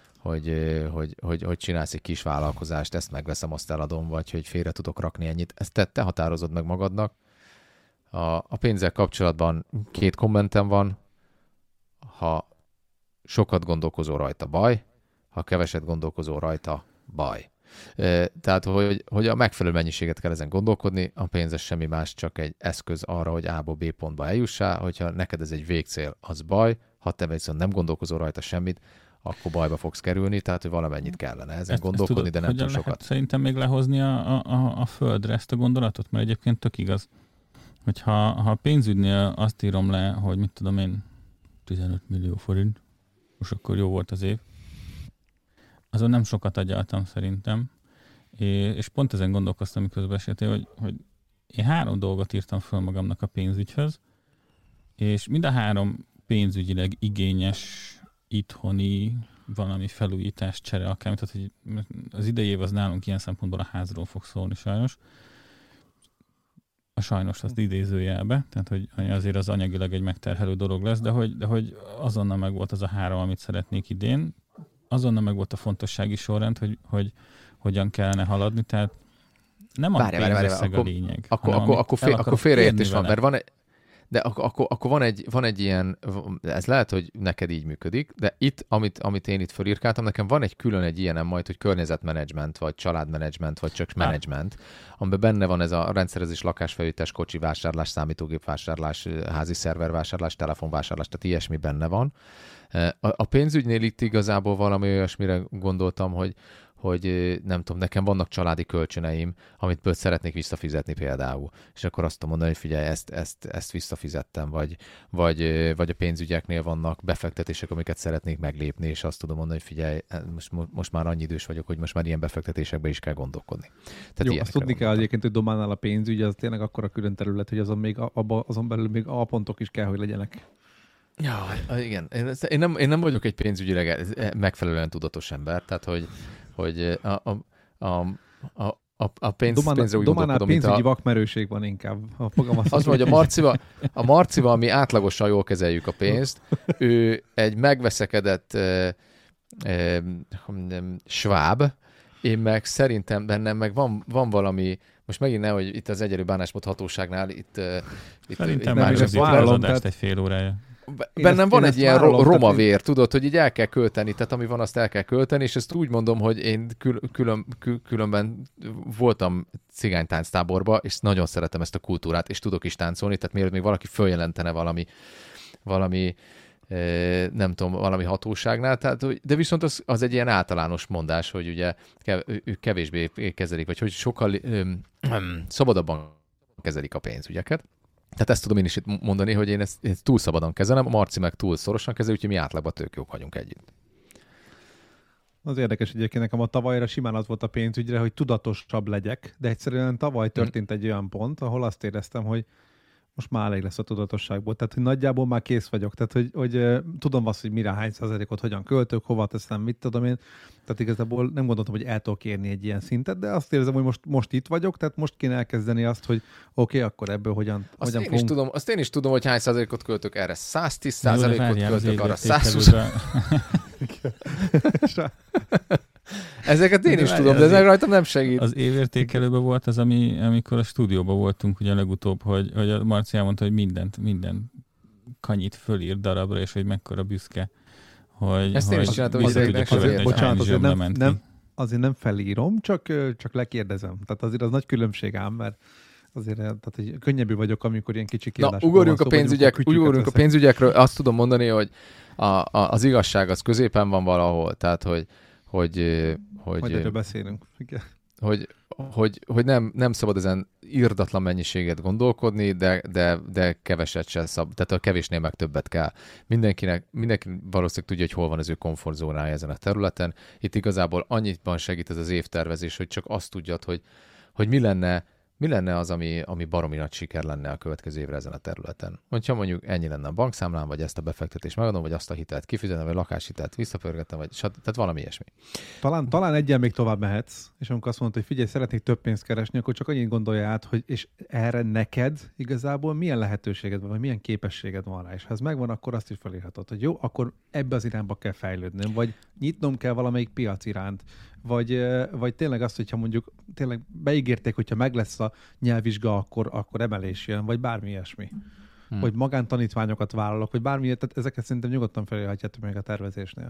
hogy csinálsz egy kis vállalkozást, ezt megveszem, azt eladom, vagy hogy félre tudok rakni ennyit. Ezt te határozod meg magadnak. A pénzzel kapcsolatban 2 kommentem van. Ha sokat gondolkozol rajta, baj. Ha keveset gondolkozol rajta, baj. Tehát, hogy a megfelelő mennyiséget kell ezen gondolkodni, a pénz ez semmi más, csak egy eszköz arra, hogy A-ból B pontba eljussál, hogyha neked ez egy végcél, az baj, ha te viszont nem gondolkozol rajta semmit, akkor bajba fogsz kerülni, tehát, hogy valamennyit kellene ezen gondolkodni, tudod, de nem túl sokat. Lehet szerintem még lehozni a földre ezt a gondolatot, mert egyébként tök igaz, hogyha a pénzügynél azt írom le, hogy mit tudom én, 15 millió forint, most akkor jó volt az év, azon nem sokat agyaltam szerintem, és pont ezen gondolkoztam, miközben beszéltél, hogy én 3 dolgot írtam föl magamnak a pénzügyhöz, és mind a 3 pénzügyileg igényes, itthoni, valami felújítás, csere, akármit, tehát hogy az idei év az nálunk ilyen szempontból a házról fog szólni sajnos. A sajnos azt idézőjelbe, tehát hogy azért az anyagilag egy megterhelő dolog lesz, de hogy azonnal meg volt az a 3, amit szeretnék idén, azonnal meg volt a fontossági sorrend, hogy hogyan kellene haladni, tehát nem a pénzösszeg a lényeg. Akkor félreértés van, mert De akkor van egy ilyen, ez lehet, hogy neked így működik, de itt, amit én itt fölírkáltam, nekem van egy ilyenem majd, hogy környezetmenedzsment, vagy családmenedzsment, vagy csak menedzsment, amiben benne van ez a rendszerezés, lakásfelújítás, kocsi vásárlás, számítógép vásárlás, házi szerver vásárlás, telefonvásárlás, tehát ilyesmi benne van. A pénzügynél itt igazából valami olyasmire gondoltam, hogy nem tudom, nekem vannak családi kölcsöneim, amit szeretnék visszafizetni például. És akkor azt tudom mondani, hogy figyelj, ezt visszafizettem, vagy a pénzügyeknél vannak befektetések, amiket szeretnék meglépni, és azt tudom mondani, hogy figyelj, most már annyi idős vagyok, hogy most már ilyen befektetésekbe is kell gondolkodni. Tehát jó, azt tudni kell egyébként, hogy Dománál a pénzügy, az tényleg akkora külön terület, hogy azon belül még alpontok is kell, hogy legyenek. Ja, igen. Én nem vagyok egy pénzügyileg megfelelően tudatos ember, tehát hogy a pénzre úgy Dománál gondolkodom, pénzügyi vakmerőség van inkább. Az van, hogy a Marcival mi átlagosan jól kezeljük a pénzt. Ő egy megveszekedett sváb, én meg szerintem bennem meg van valami, most megint nehogy itt az egyenlő bánásmód hatóságnál szerintem már az adást egy fél órája. Bennem van egy ilyen romavér, tudod, hogy így el kell költeni, tehát ami van, azt el kell költeni, és ezt úgy mondom, hogy én különben voltam cigánytánctáborba, és nagyon szeretem ezt a kultúrát, és tudok is táncolni, tehát mielőtt még valaki följelentene valami nem tudom, valami hatóságnál, tehát, de viszont az egy ilyen általános mondás, hogy ugye ők kevésbé kezelik, vagy hogy sokkal szabadabban kezelik a pénzügyeket. Tehát ezt tudom én is itt mondani, hogy én ezt túl szabadon kezelem, a Marci meg túl szorosan kezeli, úgyhogy mi átlagban tök jók vagyunk együtt. Az érdekes egyébként, nekem a tavalyra simán az volt a pénzügyre, hogy tudatosabb legyek, de egyszerűen tavaly történt egy olyan pont, ahol azt éreztem, hogy most már elég lesz a tudatosságból. Tehát, hogy nagyjából már kész vagyok. Tehát, hogy tudom azt, hogy mire hány százalékot hogyan költök, hova teszem, mit tudom én. Tehát igazából nem gondoltam, hogy el tudok érni egy ilyen szintet, de azt érzem, hogy most itt vagyok, tehát most kéne elkezdeni azt, hogy oké, akkor ebből hogyan fogunk... Azt én is tudom, hogy hány százalékot költök erre. 110%-ot költök arra. 120... Ezeket én is tudom, de ezek rajtam nem segít. Az évértékelőben volt az, amikor a stúdióban voltunk ugye legutóbb, hogy a Marci elmondta, hogy minden kanyit fölír darabra, és hogy mekkora büszke, hogy ezt én is csináltam, hogy azért nem felírom, csak lekérdezem. Tehát azért az nagy különbség ám, mert azért tehát, hogy könnyebbű vagyok, amikor ilyen kicsi kiadásokról ugorjunk a pénzügyekről, azt tudom mondani, hogy az igazság az középen van valahol, tehát hogy majd erről beszélünk. Hogy nem szabad ezen irdatlan mennyiséget gondolkodni, de keveset se szabad. Tehát a kevésnél meg többet kell. Mindenki valószínűleg tudja, hogy hol van az ő komfortzónája ezen a területen. Itt igazából annyiban segít ez az évtervezés, hogy csak azt tudjad, hogy mi lenne az, ami baromi nagy siker lenne a következő évre ezen a területen. Hogyha mondjuk ennyi lenne a bankszámlán, vagy ezt a befektetést megadom, vagy azt a hitelt kifizetem, vagy lakáshitelt visszapörgetem, tehát valami ilyesmi. Talán egyen még tovább mehetsz, és amikor azt mondod, hogy figyelj, szeretnék több pénzt keresni, akkor csak annyit gondolja át, hogy és erre neked igazából milyen lehetőséged van, vagy milyen képességed van rá, és ha ez megvan, akkor azt is felírhatod, hogy jó, akkor ebbe az irányba kell fejlődnöm, vagy nyitnom kell valamelyik piac iránt, vagy tényleg azt, hogyha mondjuk tényleg beígérték, hogyha meg lesz a nyelvvizsga, akkor emelés jön, vagy bármi ilyesmi. Vagy magántanítványokat vállalok, vagy bármi, tehát ezeket szerintem nyugodtan felírhatjátok még a tervezésnél.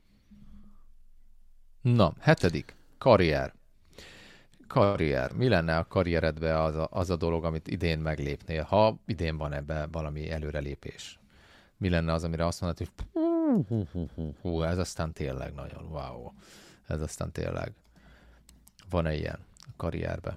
Na, 7. Karrier. Mi lenne a karrieredben az a dolog, amit idén meglépnél, ha idén van ebben valami előrelépés? Mi lenne az, amire azt mondod, hogy ez aztán tényleg nagyon wow. Ez aztán tényleg. Van-e ilyen a karrierbe?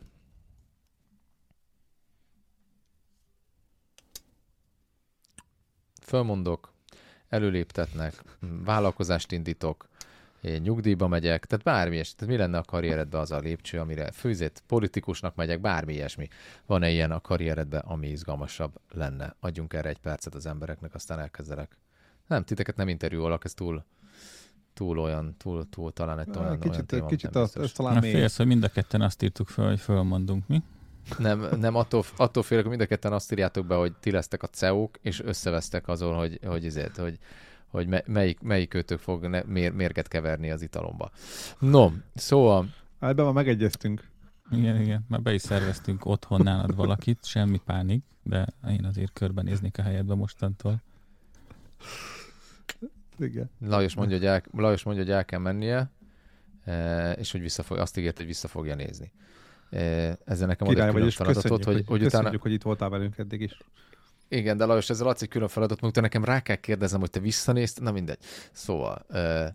Fölmondok, előléptetnek, vállalkozást indítok, én nyugdíjba megyek, tehát bármi ilyesmi. Tehát mi lenne a karrieredben az a lépcső, amire főzét, politikusnak megyek, bármi ilyesmi. Van-e ilyen a karrieredben, ami izgalmasabb lenne? Adjunk erre egy percet az embereknek, aztán elkezdelek. Nem, titeket nem interjúolok, ez túl talán egy olyan téma. Kicsit az talán még... Félsz, hogy mind a ketten azt írtuk fel, hogy fölmondunk, mi? Nem attól félek, hogy mind a ketten azt írjátok be, hogy ti lesztek a CEO-k, és összevesztek azon, hogy melyik őtök fog mérget keverni az italomba. No, szóval... Ebben már megegyeztünk. Igen. Már be is szerveztünk otthon nálad valakit, semmi pánik, de én azért körbenéznék a helyedbe mostantól. Igen. Lajos mondja, hogy el kell mennie, és hogy azt ígért, hogy vissza fogja nézni. Ezzel nekem ad egy külön feladatot, hogy utána... hogy itt voltál velünk eddig is. Igen, de Lajos, ezzel adsz egy külön feladatot, mert utána nekem rá kell kérdeznem, hogy te visszanézted, na mindegy. Szóval,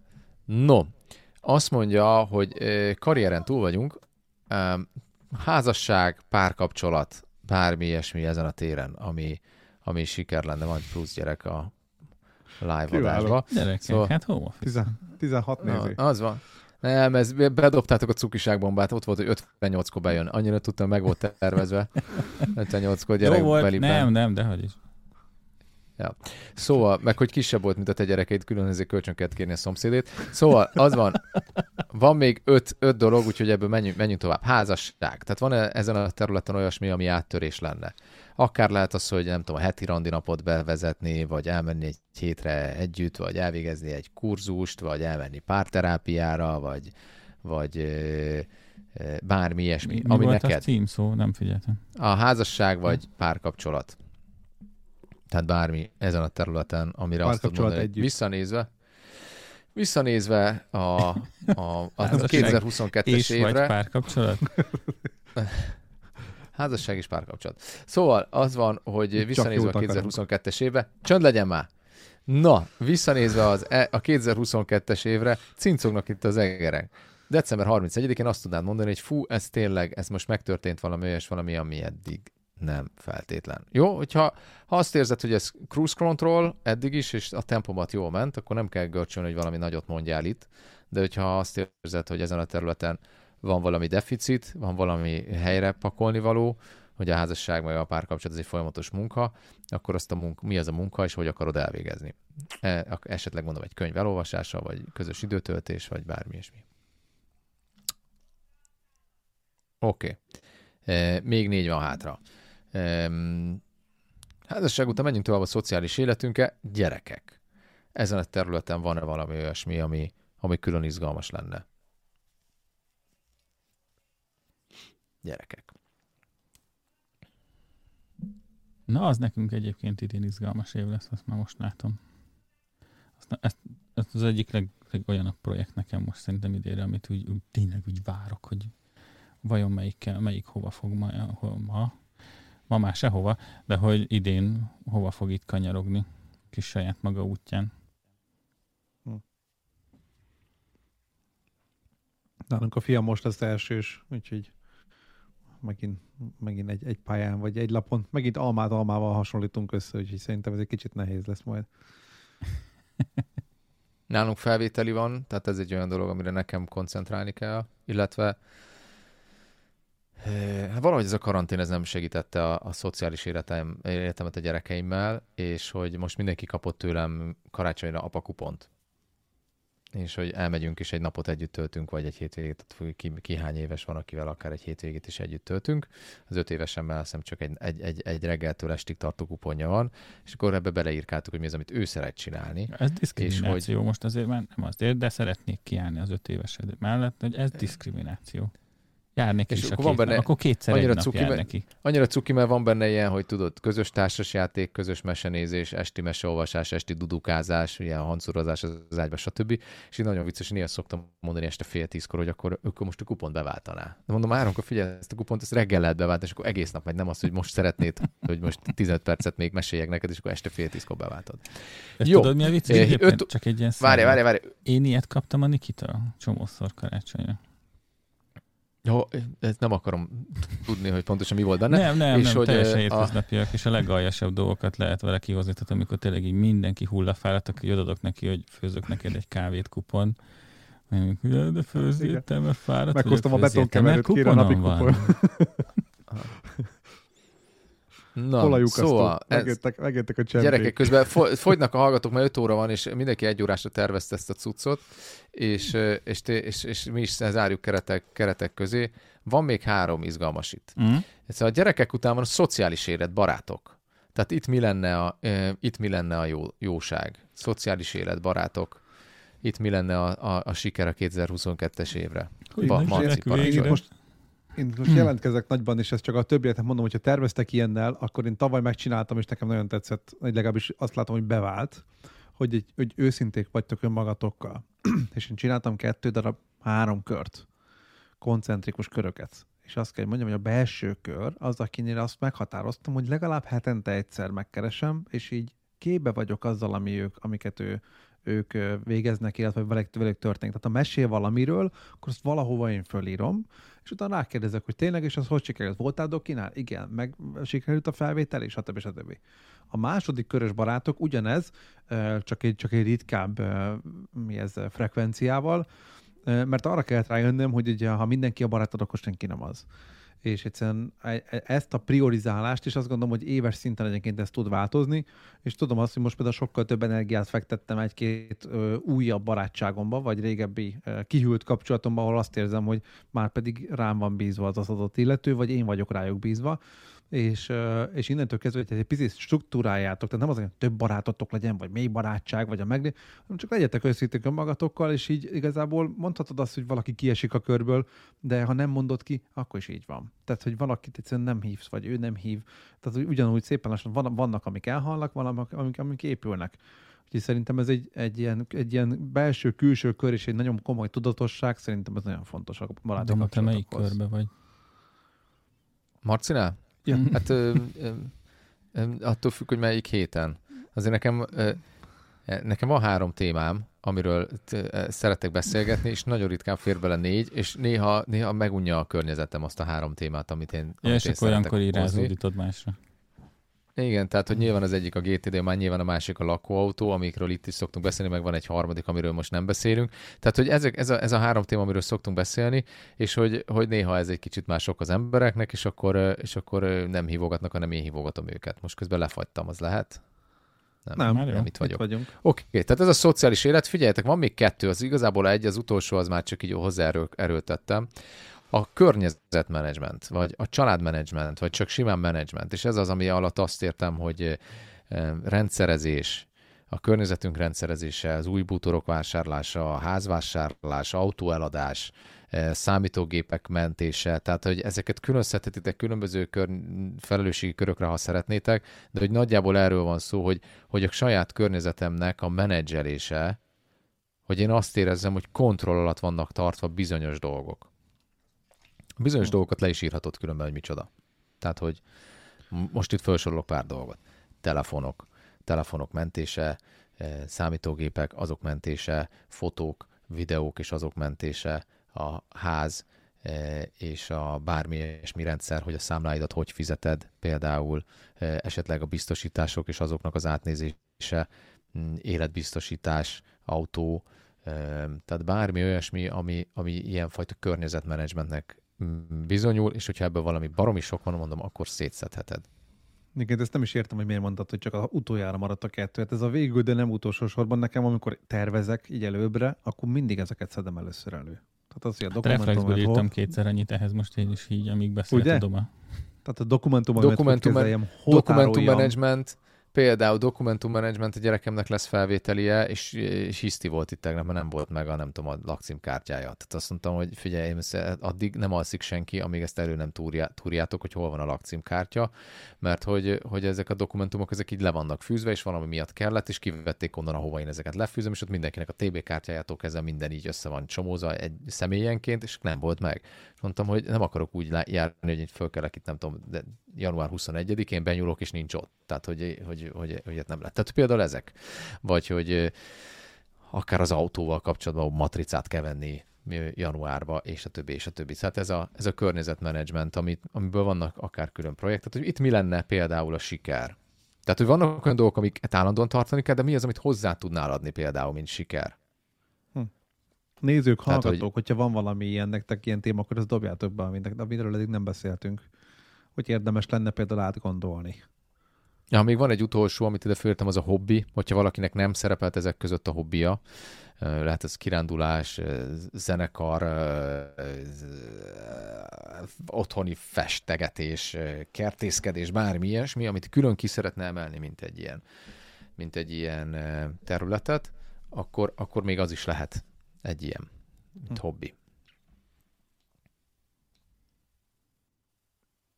azt mondja, hogy karrieren túl vagyunk, házasság, párkapcsolat, bármi ilyesmi ezen a téren, ami siker lenne, majd plusz gyerek a live adásba. Gyerekek, szóval, hát home office. 16 néző. Az van. Nem, bedobtátok a cukiságbombát, ott volt, hogy 58-kor bejön. Annyira tudtam, meg volt tervezve. 58-kor gyerek jó volt, belében. nem, dehogy is. Ja. Szóval, meg hogy kisebb volt, mint a te gyerekeid, külön ezért kölcsön kellett kérni a szomszédét. Szóval, az van még 5 dolog, úgyhogy ebből menjünk tovább. Házasság. Tehát van ezen a területen olyasmi, ami áttörés lenne. Akár lehet az, hogy nem tudom, a heti randi napot bevezetni, vagy elmenni egy hétre együtt, vagy elvégezni egy kurzust, vagy elmenni párterápiára, vagy bármi ilyesmi. Mi ami volt neked? a címszó? Nem figyeltem. A házasság vagy párkapcsolat. Tehát bármi ezen a területen, amire azt tudod mondani, hogy visszanézve a 2022-es évre. Vagy párkapcsolat? Házasság és párkapcsolat. Szóval az van, hogy visszanézve a 2022-es évre, csönd legyen már! Na, visszanézve a 2022-es évre, cincognak itt az egerek. December 31-én azt tudnád mondani, hogy fú, ez most megtörtént valami, ami eddig nem feltétlen. Jó, hogyha azt érzed, hogy ez cruise control eddig is, és a tempomat jól ment, akkor nem kell görcsölni, hogy valami nagyot mondjál itt, de hogyha azt érzed, hogy ezen a területen van valami deficit, van valami helyre pakolni való, hogy a házasság meg a párkapcsolat ez egy folyamatos munka, akkor azt mi az a munka, és hogy akarod elvégezni. Esetleg mondom, egy könyv elolvasása, vagy közös időtöltés, vagy bármi ilyesmi. Oké. Még 4 van hátra. Házasság után menjünk tovább a szociális életünkkel. Gyerekek. Ezen a területen van-e valami olyasmi, ami külön izgalmas lenne? Gyerekek. Na, az nekünk egyébként idén izgalmas év lesz, azt már most látom. Ez az egyik legolyanabb projekt nekem most szerintem idénre, amit úgy tényleg úgy várok, hogy vajon melyik hova fog ma már sehova, de hogy idén hova fog itt kanyarogni kis saját maga útján. Nálunk a fiam most lesz elsős, úgyhogy megint egy pályán, vagy egy lapon, megint almával hasonlítunk össze, úgyhogy szerintem ez egy kicsit nehéz lesz majd. Nálunk felvételi van, tehát ez egy olyan dolog, amire nekem koncentrálni kell, illetve valahogy ez a karantén ez nem segítette a szociális életemet a gyerekeimmel, és hogy most mindenki kapott tőlem karácsonyra apakupont. És hogy elmegyünk és egy napot együtt töltünk, vagy egy hétvégét, ki hány éves van, akivel akár egy hétvégét is együtt töltünk. Az 5 évesemmel azt hiszem csak egy reggeltől estig tartó kuponja van, és akkor ebbe beleírkáltuk, hogy mi az, amit ő szeret csinálni. Ez diszkrimináció, hogy... most azért már nem azért, de szeretnék kiállni az 5 évesed mellett, hogy ez diszkrimináció. Járnék is akkor kétszer egy nap jár neki. Annyira cuki, mert van benne ilyen, hogy tudod, közös társasjáték, közös mesenézés, esti meseolvasás, esti dudukázás, ilyen hancurozás az ágyba, stb. És így nagyon vicces, néha szoktam mondani este 9:30, hogy akkor most a kupont beváltaná. De mondom, Áronka, figyelj, ezt a kupont ezt reggel lehet beváltani, és akkor egész nap megy, nem az, hogy most szeretnéd, hogy most 15 percet még meséljek neked, és akkor este 9:30 beváltod. Jó. Tudod, mi a vicc? Csak egy ilyen Várj. Én ilyet kaptam a Nikitől csomószor karácsonyra. Jó, ezt nem akarom tudni, hogy pontosan mi volt benne. Nem, teljesen hétköznapiak, és a legaljasabb dolgokat lehet vele kihozni, tehát amikor tényleg így mindenki hullafáradt, aki odadok neki, hogy főzök neked egy kávét kupon. De főzétem, mert fáradt. Meghoztam a betonkeverőt, kérem napi kupon. Na, szóval megjöttek a csempék. Gyerekek, közben fogynak a hallgatók, mert 5 óra van, és mindenki 1 órásra tervezte ezt a cuccot, és mi is zárjuk keretek közé. Van még 3 izgalmas itt. Szóval a gyerekek után van a szociális élet, barátok. Tehát itt mi lenne a jóság? Szociális élet, barátok. Itt mi lenne a siker a 2022-es évre? Marci, parancsolj. Én most jelentkezek nagyban, és ezt csak a többieknek mondom, hogyha terveztek ilyennel, akkor én tavaly megcsináltam, és nekem nagyon tetszett, vagy legalábbis azt látom, hogy bevált, hogy őszinték vagytok önmagatokkal. És én csináltam 2 darab 3 kört, koncentrikus köröket. És azt kell, hogy mondjam, hogy a belső kör az, akinél azt meghatároztam, hogy legalább hetente egyszer megkeresem, és így képbe vagyok azzal, amiket ők végeznek, illetve velük történik. Tehát ha mesél valamiről, akkor azt valahova én fölírom, és utána rákérdezek, hogy tényleg, és az hogy sikerült? Voltál dokinál? Igen. Meg sikerült a felvétel, és stb. A második körös barátok ugyanez, csak egy ritkább frekvenciával, mert arra kellett rájönnöm, hogy ugye, ha mindenki a barátod, akkor senki nem az. És egyszerűen ezt a priorizálást, és azt gondolom, hogy éves szinten egyébként ez tud változni, és tudom azt, hogy most például sokkal több energiát fektettem egy-két újabb barátságomba, vagy régebbi kihűlt kapcsolatomba, ahol azt érzem, hogy már pedig rám van bízva az adott illető, vagy én vagyok rájuk bízva, és innentől kezdve, hogy egy picit struktúráljátok, tehát nem az, hogy több barátotok legyen, vagy mély barátság, vagy hanem csak legyetek őszintén önmagatokkal, és így igazából mondhatod azt, hogy valaki kiesik a körből, de ha nem mondod ki, akkor is így van. Tehát, hogy valakit egyszerűen nem hívsz, vagy ő nem hív. Tehát ugyanúgy szépen lassan vannak, amik elhalnak, vannak, amik épülnek. Úgyhogy szerintem ez egy ilyen belső-külső kör, és egy nagyon komoly tudatosság, szerintem ez nagyon fontos a baráti kapcsolatokhoz. Te melyik körbe vagy? Marcinál? Ja. Hát attól függ, hogy melyik héten. Azért nekem van 3 témám, amiről szeretek beszélgetni, és nagyon ritkán fér bele 4, és néha megunja a környezetem azt a 3 témát, amit én és akkor olyankor így rázódítod másra. Igen, tehát hogy nyilván az egyik a GTD, már nyilván a másik a lakóautó, amikről itt is szoktunk beszélni, meg van egy harmadik, amiről most nem beszélünk. Tehát, hogy ez a 3 téma, amiről szoktunk beszélni, és hogy néha ez egy kicsit már sok az embereknek, és akkor nem hívogatnak, hanem én hívogatom őket. Most közben lefagytam, az lehet? Nem itt vagyok. Oké, tehát ez a szociális élet. Figyeljetek, van még 2, az igazából az utolsó, az már csak így hozzáerőltettem. A környezetmenedzsment, vagy a családmenedzsment, vagy csak simán menedzsment. És ez az, ami alatt azt értem, hogy rendszerezés, a környezetünk rendszerezése, az új bútorok vásárlása, a házvásárlás, autóeladás, számítógépek mentése, tehát hogy ezeket különböztetitek különböző felelősségi körökre, ha szeretnétek, de hogy nagyjából erről van szó, hogy a saját környezetemnek a menedzselése, hogy én azt érezzem, hogy kontroll alatt vannak tartva bizonyos dolgok. Bizonyos dolgokat le is írhatod különben, hogy micsoda. Tehát, hogy most itt felsorolok pár dolgot. Telefonok mentése, számítógépek, azok mentése, fotók, videók és azok mentése, a ház és a bármi ilyesmi rendszer, hogy a számláidat hogy fizeted, például esetleg a biztosítások és azoknak az átnézése, életbiztosítás, autó, tehát bármi olyasmi, ami ilyenfajta környezetmenedzsmentnek bizonyul, és hogyha ebből valami baromi sok van, mondom, akkor szétszedheted. Igen, ezt nem is értem, hogy miért mondtad, hogy csak az utoljára maradt a 2. Hát ez a végül, de nem utolsó sorban nekem, amikor tervezek így előbbre, akkor mindig ezeket szedem először elő. Tehát az, hogy a reflexből írtam 2-szer annyit ehhez most én is így, amíg beszéltem. Tehát a dokumentummenedzsment, például dokumentummenedzsment, a gyerekemnek lesz felvételie, és hiszti volt itt tegnap, mert nem volt meg a lakcímkártyája. Tehát azt mondtam, hogy figyelj, addig nem alszik senki, amíg ezt elő nem túrjátok, hogy hol van a lakcímkártya, mert hogy ezek a dokumentumok, ezek így le vannak fűzve, és valami miatt kellett, és kivették onnan, ahova én ezeket lefűzöm, és ott mindenkinek a TB kártyájától kezdve minden így össze van csomózva egy személyenként, és nem volt meg. És mondtam, hogy nem akarok úgy járni, hogy föl kellek itt, nem tudom, de január 21-én benyúlok, és nincs ott. Tehát, hogy nem lett. Tehát például ezek. Vagy, hogy akár az autóval kapcsolatban matricát kell venni januárba, és a többi, és a többi. Tehát ez a környezetmenedzsment, amiből vannak akár külön projektek. Hogy itt mi lenne például a siker? Tehát, hogy vannak olyan dolgok, amiket állandóan tartani kell, de mi az, amit hozzá tudnál adni például, mint siker? Nézők, hallgatók, hogyha van valami ilyen nektek ilyen téma, akkor ezt dobjátok be, amiről eddig nem beszéltünk. Hogy érdemes lenne például átgondolni. Ja, még van egy utolsó, amit ide fölírtam, az a hobbi. Hogyha valakinek nem szerepelt ezek között a hobbija, lehet ez kirándulás, zenekar, otthoni festegetés, kertészkedés, bármi ilyesmi, amit külön ki szeretne emelni, mint egy ilyen területet, akkor még az is lehet egy ilyen hobbi.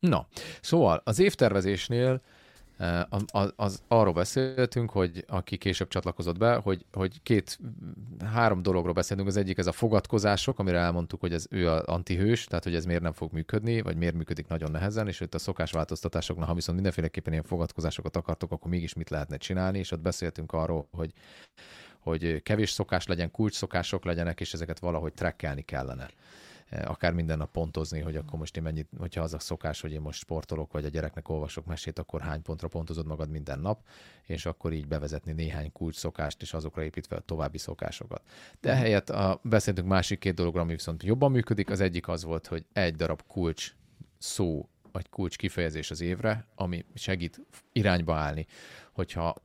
Na, szóval az évtervezésnél arról beszéltünk, hogy aki később csatlakozott be, hogy három dologról beszélünk. Az egyik ez a fogadkozások, amire elmondtuk, hogy ő az antihős, tehát hogy ez miért nem fog működni, vagy miért működik nagyon nehezen, és itt a szokásváltoztatásoknak, ha viszont mindenféleképpen ilyen fogadkozásokat akartok, akkor mégis mit lehetne csinálni, és ott beszéltünk arról, hogy kevés szokás legyen, kulcs szokások legyenek, és ezeket valahogy trackelni kellene. Akár minden nap pontozni, hogy akkor most én mennyit, hogyha az a szokás, hogy én most sportolok, vagy a gyereknek olvasok mesét, akkor hány pontra pontozod magad minden nap, és akkor így bevezetni néhány kulcs szokást, és azokra építve a további szokásokat. De ehelyett beszéltünk másik két dologra, ami viszont jobban működik. Az egyik az volt, hogy egy darab kulcs szó, vagy kulcs kifejezés az évre, ami segít irányba állni, hogyha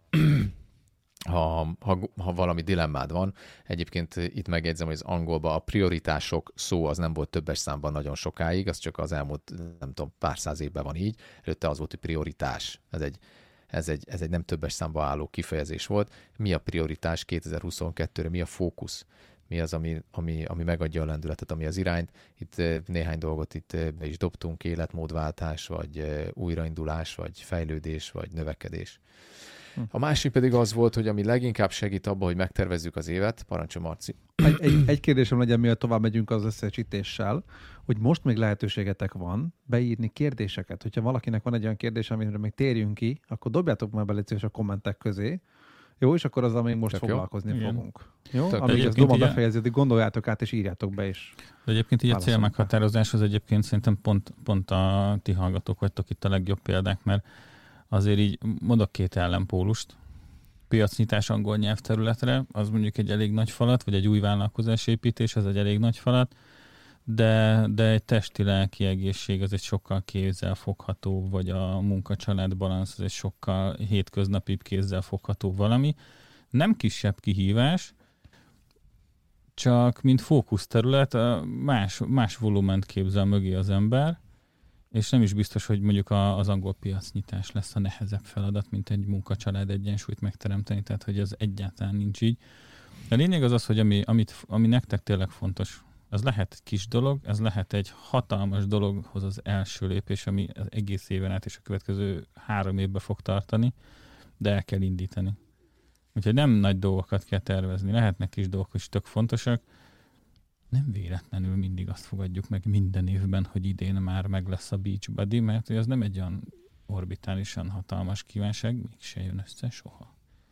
ha valami dilemmád van. Egyébként itt megjegyzem, hogy az angolban a prioritások szó az nem volt többes számban nagyon sokáig, az csak az elmúlt, nem tudom, pár száz évben van így. Előtte az volt, hogy prioritás. Ez egy nem többes számba álló kifejezés volt. Mi a prioritás 2022-re? Mi a fókusz? Mi az, ami megadja a lendületet, ami az irányt? Itt néhány dolgot itt be is dobtunk, életmódváltás, vagy újraindulás, vagy fejlődés, vagy növekedés. A másik pedig az volt, hogy ami leginkább segít abban, hogy megtervezzük az évet. Parancsolj, Marci. Egy kérdésem legyen, mielőtt tovább megyünk az összesítéssel, hogy most még lehetőségetek van beírni kérdéseket. Hogyha valakinek van egy olyan kérdés, amire még térjünk ki, akkor dobjátok már bele a kommentek közé. Jó, és akkor azzal még most Tök foglalkozni jó. fogunk. Jó? Tök Amíg ez doma befejeződik, gondoljátok át, és írjátok be is. De egyébként így a célmeghatározás az egyébként szerintem pont a ti hallgatók vagytok itt a legjobb példák, mert azért így mondok két ellenpólust. Piacnyitás angol nyelvterületre, az mondjuk egy elég nagy falat, vagy egy új vállalkozásépítés, az egy elég nagy falat, de egy testi-lelki egészség az egy sokkal kézzelfogható, vagy a munka-család balansz az egy sokkal hétköznapibb kézzelfogható valami. Nem kisebb kihívás, csak mint fókuszterület más volument képzel mögé az ember, és nem is biztos, hogy mondjuk az angol piacnyitás lesz a nehezebb feladat, mint egy munka-család egyensúlyt megteremteni, tehát hogy ez egyáltalán nincs így. A lényeg az, hogy ami nektek tényleg fontos, az lehet egy kis dolog, ez lehet egy hatalmas dologhoz az első lépés, ami az egész éven át és a következő 3 évben fog tartani, de el kell indítani. Úgyhogy nem nagy dolgokat kell tervezni, lehetnek kis dolgok is tök fontosak. Nem véletlenül mindig azt fogadjuk meg minden évben, hogy idén már meg lesz a Beachbody, mert ez nem egy olyan orbitálisan hatalmas kívánság, mégse jön össze soha.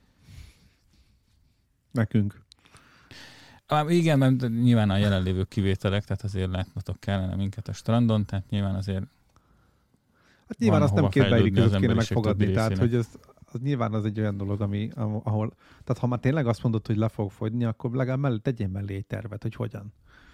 Nekünk. Igen, mert nyilván a jelenlévő kivételek, tehát azért látnotok kellene minket a strandon, tehát nyilván azért hát nyilván azt nem két beillik között kéne megfogadni, tehát hogy az nyilván az egy olyan dolog, ahol, tehát ha már tényleg azt mondod, hogy le fog fogyni, akkor legalább tegyél mellé egy tervet, hogy hogyan.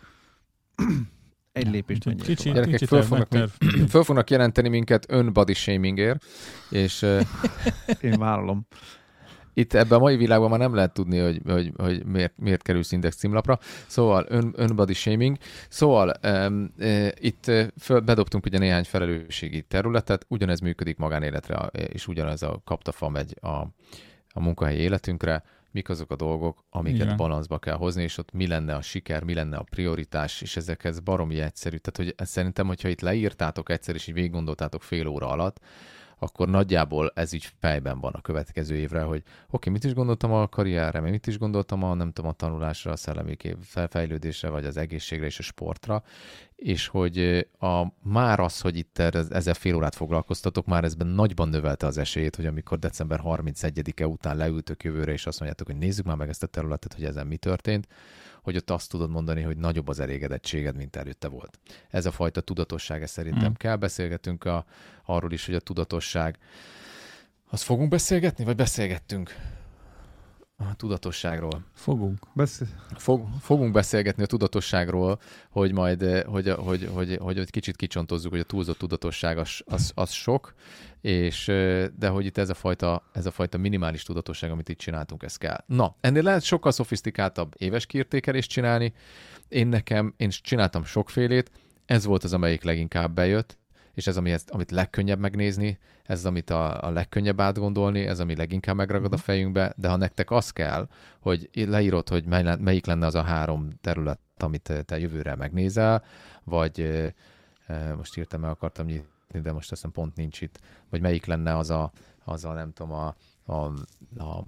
Egy lépést menjél tovább. Gyerekek föl fognak jelenteni minket body shamingért, és én vállalom. Itt ebben a mai világban már nem lehet tudni, hogy miért kerülsz Index címlapra. Szóval body shaming. Szóval itt bedobtunk ugye néhány felelősségi területet, ugyanez működik magánéletre, és ugyanez a kaptafa megy a munkahelyi életünkre. Mik azok a dolgok, amiket balanszba kell hozni, és ott mi lenne a siker, mi lenne a prioritás, és ezekhez baromi egyszerű. Tehát hogy szerintem, hogyha itt leírtátok egyszer, és így végig gondoltátok fél óra alatt, akkor nagyjából ez így fejben van a következő évre, hogy oké, mit is gondoltam a karrierre, mit is gondoltam a tanulásra, a szellemi fejlődésre, vagy az egészségre és a sportra, és hogy már az, hogy itt ezzel fél órát foglalkoztatok, már ezben nagyban növelte az esélyét, hogy amikor december 31-e után leültök jövőre, és azt mondjátok, hogy nézzük már meg ezt a területet, hogy ezen mi történt, hogy ott azt tudod mondani, hogy nagyobb az elégedettséged, mint előtte volt. Ez a fajta tudatosság, ez szerintem kell. Beszélgetünk arról is, hogy a tudatosság. Azt fogunk beszélgetni, vagy beszélgettünk a tudatosságról? Fogunk. Fogunk beszélgetni a tudatosságról, hogy majd, hogy kicsit kicsontozzuk, hogy a túlzott tudatosság az sok, de hogy itt ez a fajta minimális tudatosság, amit itt csináltunk, ez kell. Na, ennél lehet sokkal szofisztikáltabb éves kiértékelést csinálni. Én csináltam sokfélét, ez volt az, amelyik leginkább bejött, és ez, amit legkönnyebb megnézni, ez, amit a legkönnyebb átgondolni, ez, ami leginkább megragad a fejünkbe, de ha nektek az kell, hogy leírod, hogy melyik lenne az a 3 terület, amit te jövőre megnézel, vagy most írtam, meg akartam nyitni mutatni, de most azt pont nincs itt. Vagy melyik lenne az a nem tudom, a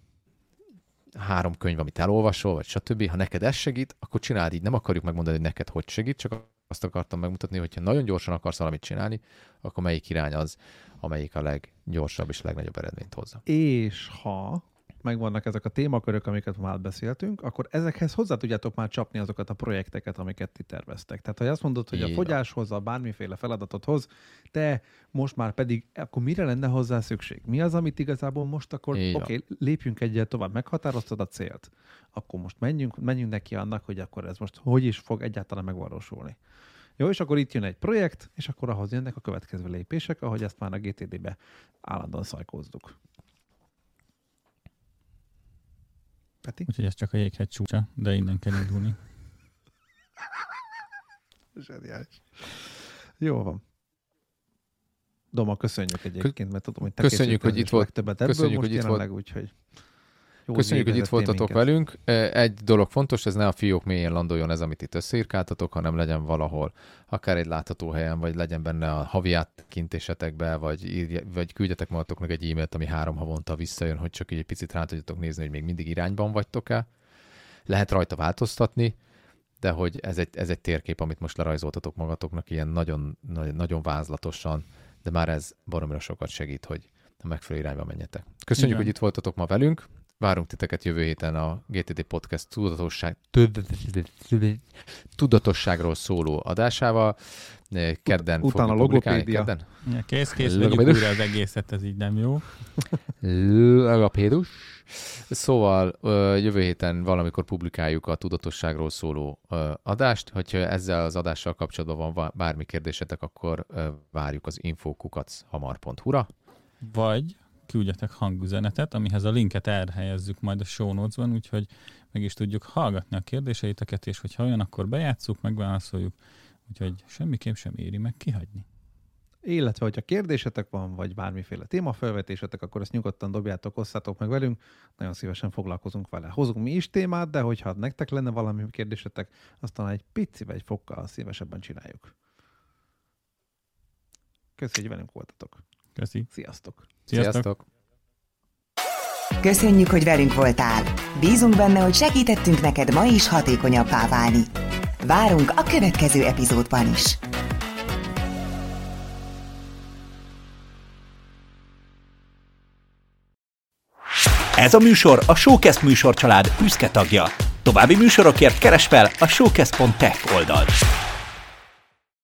3 könyv, amit elolvasol, vagy stb. Ha neked ez segít, akkor csináld így. Nem akarjuk megmondani, hogy neked hogy segít, csak azt akartam megmutatni, hogyha nagyon gyorsan akarsz valamit csinálni, akkor melyik irány az, amelyik a leggyorsabb és legnagyobb eredményt hozza. És ha megvannak ezek a témakörök, amiket már beszéltünk, akkor ezekhez hozzá tudjátok már csapni azokat a projekteket, amiket ti terveztek. Tehát, ha azt mondod, hogy a fogyáshoz, a bármiféle feladatot hoz, de most már pedig, akkor mire lenne hozzá szükség? Mi az, amit igazából most akkor, lépjünk egyet tovább, meghatároztad a célt, akkor most menjünk neki annak, hogy akkor ez most hogy is fog egyáltalán megvalósulni. Jó, és akkor itt jön egy projekt, és akkor ahhoz jönnek a következő lépések, ahogy ezt már a GTD-be állandóan szajkózzuk. Peti? Úgyhogy ez csak a jéghegy csúcsa, de innen kell indulni. Zseniális. Jó van. Doma, köszönjük egyébként, mert tudom, hogy te köszönjük, hogy itt volt. Köszönjük, hogy itt volt. Úgyhogy köszönjük, hogy itt voltatok velünk. Egy dolog fontos, ez ne a fiók mélyén landoljon ez, amit itt összeírkáltatok, hanem legyen valahol, akár egy látható helyen, vagy legyen benne a havi áttekintésetekbe, vagy küldjetek magatoknak egy e-mailt, ami 3 havonta visszajön, hogy csak így egy picit rá tudjatok nézni, hogy még mindig irányban vagytok-e. Lehet rajta változtatni, de hogy ez egy térkép, amit most lerajzoltatok magatoknak, ilyen nagyon, nagyon vázlatosan, de már ez baromira sokat segít, hogy a megfelelő irányba menjetek. Köszönjük, hogy itt voltatok ma velünk. Várunk titeket jövő héten a GTD Podcast tudatosságról szóló adásával. Kedden utána fogjuk publikálni. Logopédia. Kész, vegyük újra az egészet, ez így nem jó. Logopédus. Szóval jövő héten valamikor publikáljuk a tudatosságról szóló adást. Hogyha ezzel az adással kapcsolatban van bármi kérdésetek, akkor várjuk az info@hamar.hu-ra. Vagy küldjetek hangüzenetet, amihez a linket elhelyezzük majd a show notes-ban, úgyhogy meg is tudjuk hallgatni a kérdéseiteket, és hogyha olyan, akkor bejátsszuk, megválaszoljuk, úgyhogy semmiképp sem éri meg kihagyni. Illetve, hogyha kérdésetek van, vagy bármiféle témafelvetésetek, akkor ezt nyugodtan dobjátok, osszátok meg velünk, nagyon szívesen foglalkozunk vele. Hozunk mi is témát, de hogyha nektek lenne valami kérdésetek, aztán egy picivel, egy fokkal szívesebben csináljuk. Köszönjük, hogy velünk voltatok. Köszi. Sziasztok. Sziasztok. Köszönjük, hogy velünk voltál. Bízunk benne, hogy segítettünk neked ma is hatékonyabbá válni. Várunk a következő epizódban is. Ez a műsor a Showcast műsorcsalád büszke tagja. További műsorokért keresd fel a showcast.tech oldalt.